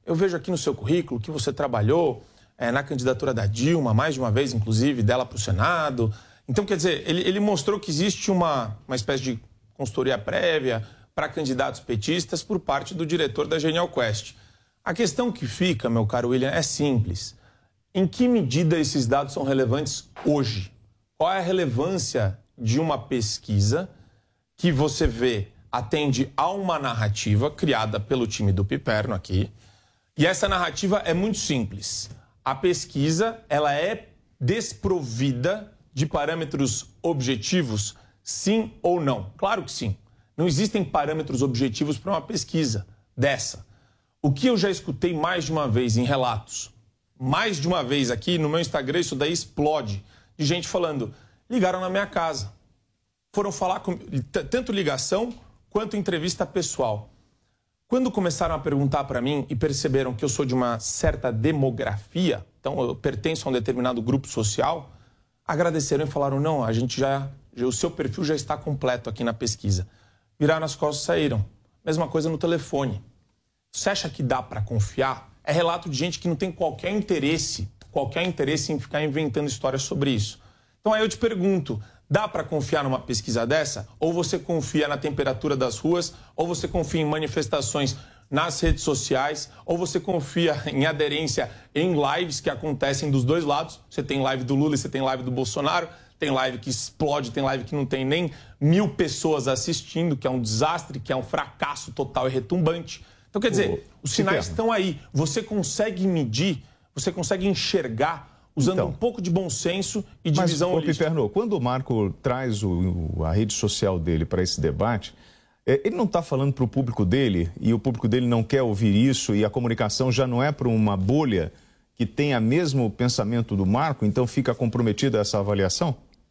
eu vejo aqui no seu currículo que você trabalhou é, na candidatura da Dilma, mais de uma vez, inclusive, dela para o Senado. Então, quer dizer, ele, ele mostrou que existe uma, uma espécie de consultoria prévia para candidatos petistas por parte do diretor da Genial Quest. A questão que fica, meu caro William, é simples. Em que medida esses dados são relevantes hoje? Qual é a relevância de uma pesquisa que você vê atende a uma narrativa criada pelo time do Piperno aqui? E essa narrativa é muito simples. A pesquisa, ela é desprovida de parâmetros objetivos, sim ou não? Claro que sim. Não existem parâmetros objetivos para uma pesquisa dessa. O que eu já escutei mais de uma vez em relatos, mais de uma vez aqui no meu Instagram, isso daí explode, de gente falando, ligaram na minha casa, foram falar com tanto ligação quanto entrevista pessoal. Quando começaram a perguntar para mim e perceberam que eu sou de uma certa demografia, então eu pertenço a um determinado grupo social, agradeceram e falaram, não, a gente já, o seu perfil já está completo aqui na pesquisa. Viraram as costas e saíram. Mesma coisa no telefone. Você acha que dá para confiar? É relato de gente que não tem qualquer interesse, qualquer interesse em ficar inventando histórias sobre isso. Então aí eu te pergunto, dá para confiar numa pesquisa dessa? Ou você confia na temperatura das ruas, ou você confia em manifestações nas redes sociais, ou você confia em aderência em lives que acontecem dos dois lados? Você tem live do Lula e você tem live do Bolsonaro, tem live que explode, tem live que não tem nem mil pessoas assistindo, que é um desastre, que é um fracasso total e retumbante. Então, quer dizer, os sinais estão aí. Você consegue medir, você consegue enxergar usando então, um pouco de bom senso e de mas, visão holística. Piperno, quando o Marco traz o, a rede social dele para esse debate, ele não está falando para o público dele e o público dele não quer ouvir isso e a comunicação já não é para uma bolha que tenha mesmo pensamento do Marco, então fica comprometida essa avaliação?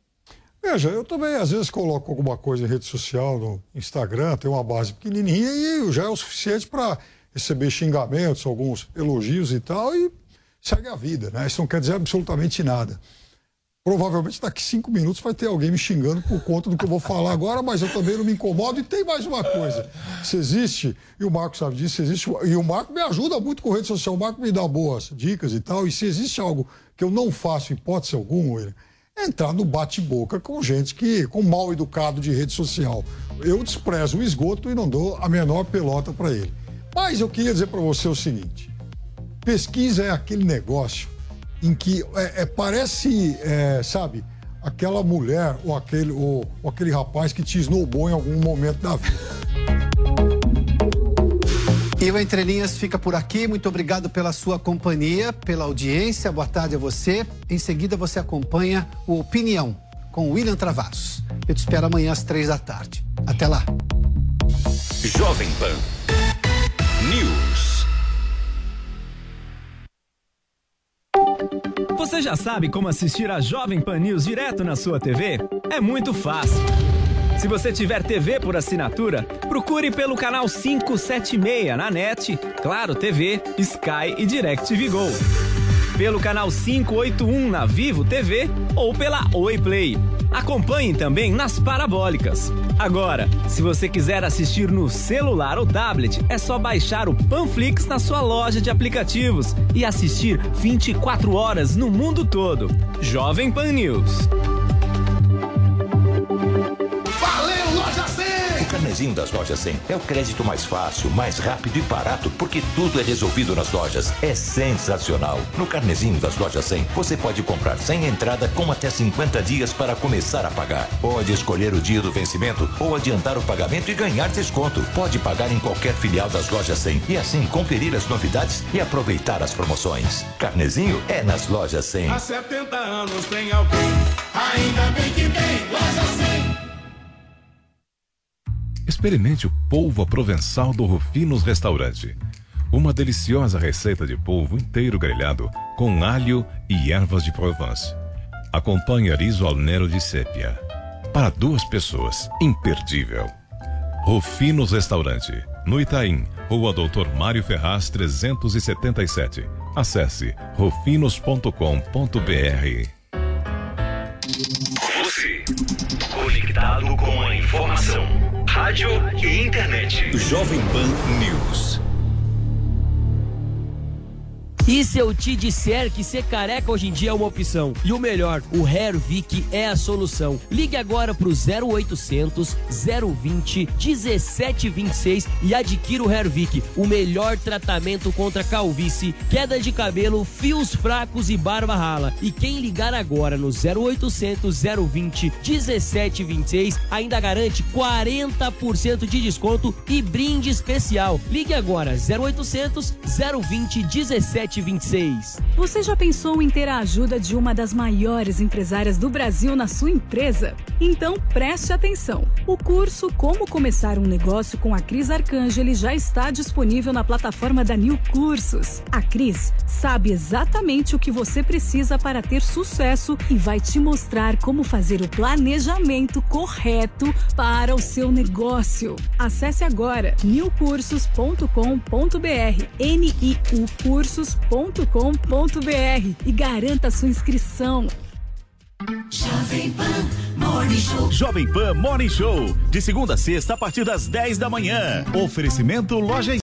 Veja, eu também às vezes coloco alguma coisa em rede social, no Instagram, tem uma base pequenininha e já é o suficiente para receber xingamentos, alguns elogios e tal, e segue a vida, né? Isso não quer dizer absolutamente nada. Provavelmente daqui cinco minutos vai ter alguém me xingando por conta do que eu vou falar agora, mas eu também não me incomodo. E tem mais uma coisa, se existe, e o Marco sabe disso, se existe, e o Marco me ajuda muito com rede social, o Marco me dá boas dicas e tal, e se existe algo que eu não faço, em hipótese alguma, William, é entrar no bate-boca com gente que, com mal educado de rede social. Eu desprezo o esgoto e não dou a menor pelota para ele. Mas eu queria dizer para você o seguinte, pesquisa é aquele negócio em que é, é, parece, é, sabe, aquela mulher ou aquele, ou, ou aquele rapaz que te esnobou em algum momento da vida. E o Entre Linhas fica por aqui. Muito obrigado pela sua companhia, pela audiência. Boa tarde a você. Em seguida você acompanha o Opinião com o William Travassos. Eu te espero amanhã às três da tarde. Até lá. Jovem Pan News. Você já sabe como assistir a Jovem Pan News direto na sua T V? É muito fácil. Se você tiver T V por assinatura, procure pelo canal quinhentos e setenta e seis na NET, Claro T V, Sky e DirecTV Go. Pelo canal quinhentos e oitenta e um na Vivo T V ou pela Oi Play. Acompanhe também nas parabólicas. Agora, se você quiser assistir no celular ou tablet, é só baixar o Panflix na sua loja de aplicativos e assistir vinte e quatro horas no mundo todo. Jovem Pan News. O carnezinho das Lojas cem é o crédito mais fácil, mais rápido e barato, porque tudo é resolvido nas lojas. É sensacional. No carnezinho das Lojas cem, você pode comprar sem entrada com até cinquenta dias para começar a pagar. Pode escolher o dia do vencimento ou adiantar o pagamento e ganhar desconto. Pode pagar em qualquer filial das Lojas cem e assim conferir as novidades e aproveitar as promoções. Carnezinho é nas Lojas cem. Há setenta anos tem alguém, ainda bem que tem Loja cem. Experimente o polvo à provençal do Rufinos Restaurante. Uma deliciosa receita de polvo inteiro grelhado com alho e ervas de Provence. Acompanhe riso al nero de sépia. Para duas pessoas, imperdível. Rufinos Restaurante, no Itaim, Rua Doutor Mário Ferraz trezentos e setenta e sete. Acesse rufinos ponto com ponto br. Você, conectado com a informação. Rádio e internet. Jovem Pan News. E se eu te disser que ser careca hoje em dia é uma opção? E o melhor, o Hervik é a solução. Ligue agora pro zero oitocentos, zero vinte, dezessete vinte e seis e adquira o Hervik, o melhor tratamento contra calvície, queda de cabelo, fios fracos e barba rala. E quem ligar agora no zero oitocentos, zero vinte, dezessete vinte e seis ainda garante quarenta por cento de desconto e brinde especial. Ligue agora zero oitocentos, zero vinte, dezessete vinte e seis. Você já pensou em ter a ajuda de uma das maiores empresárias do Brasil na sua empresa? Então preste atenção. O curso Como Começar um Negócio com a Cris Arcangeli já está disponível na plataforma da New Cursos. A Cris sabe exatamente o que você precisa para ter sucesso e vai te mostrar como fazer o planejamento correto para o seu negócio. Acesse agora new cursos ponto com ponto br, N I U cursos ponto com ponto br e garanta sua inscrição. Jovem Pan Morning Show. Jovem Pan Morning Show. De segunda a sexta, a partir das dez da manhã. Oferecimento Loja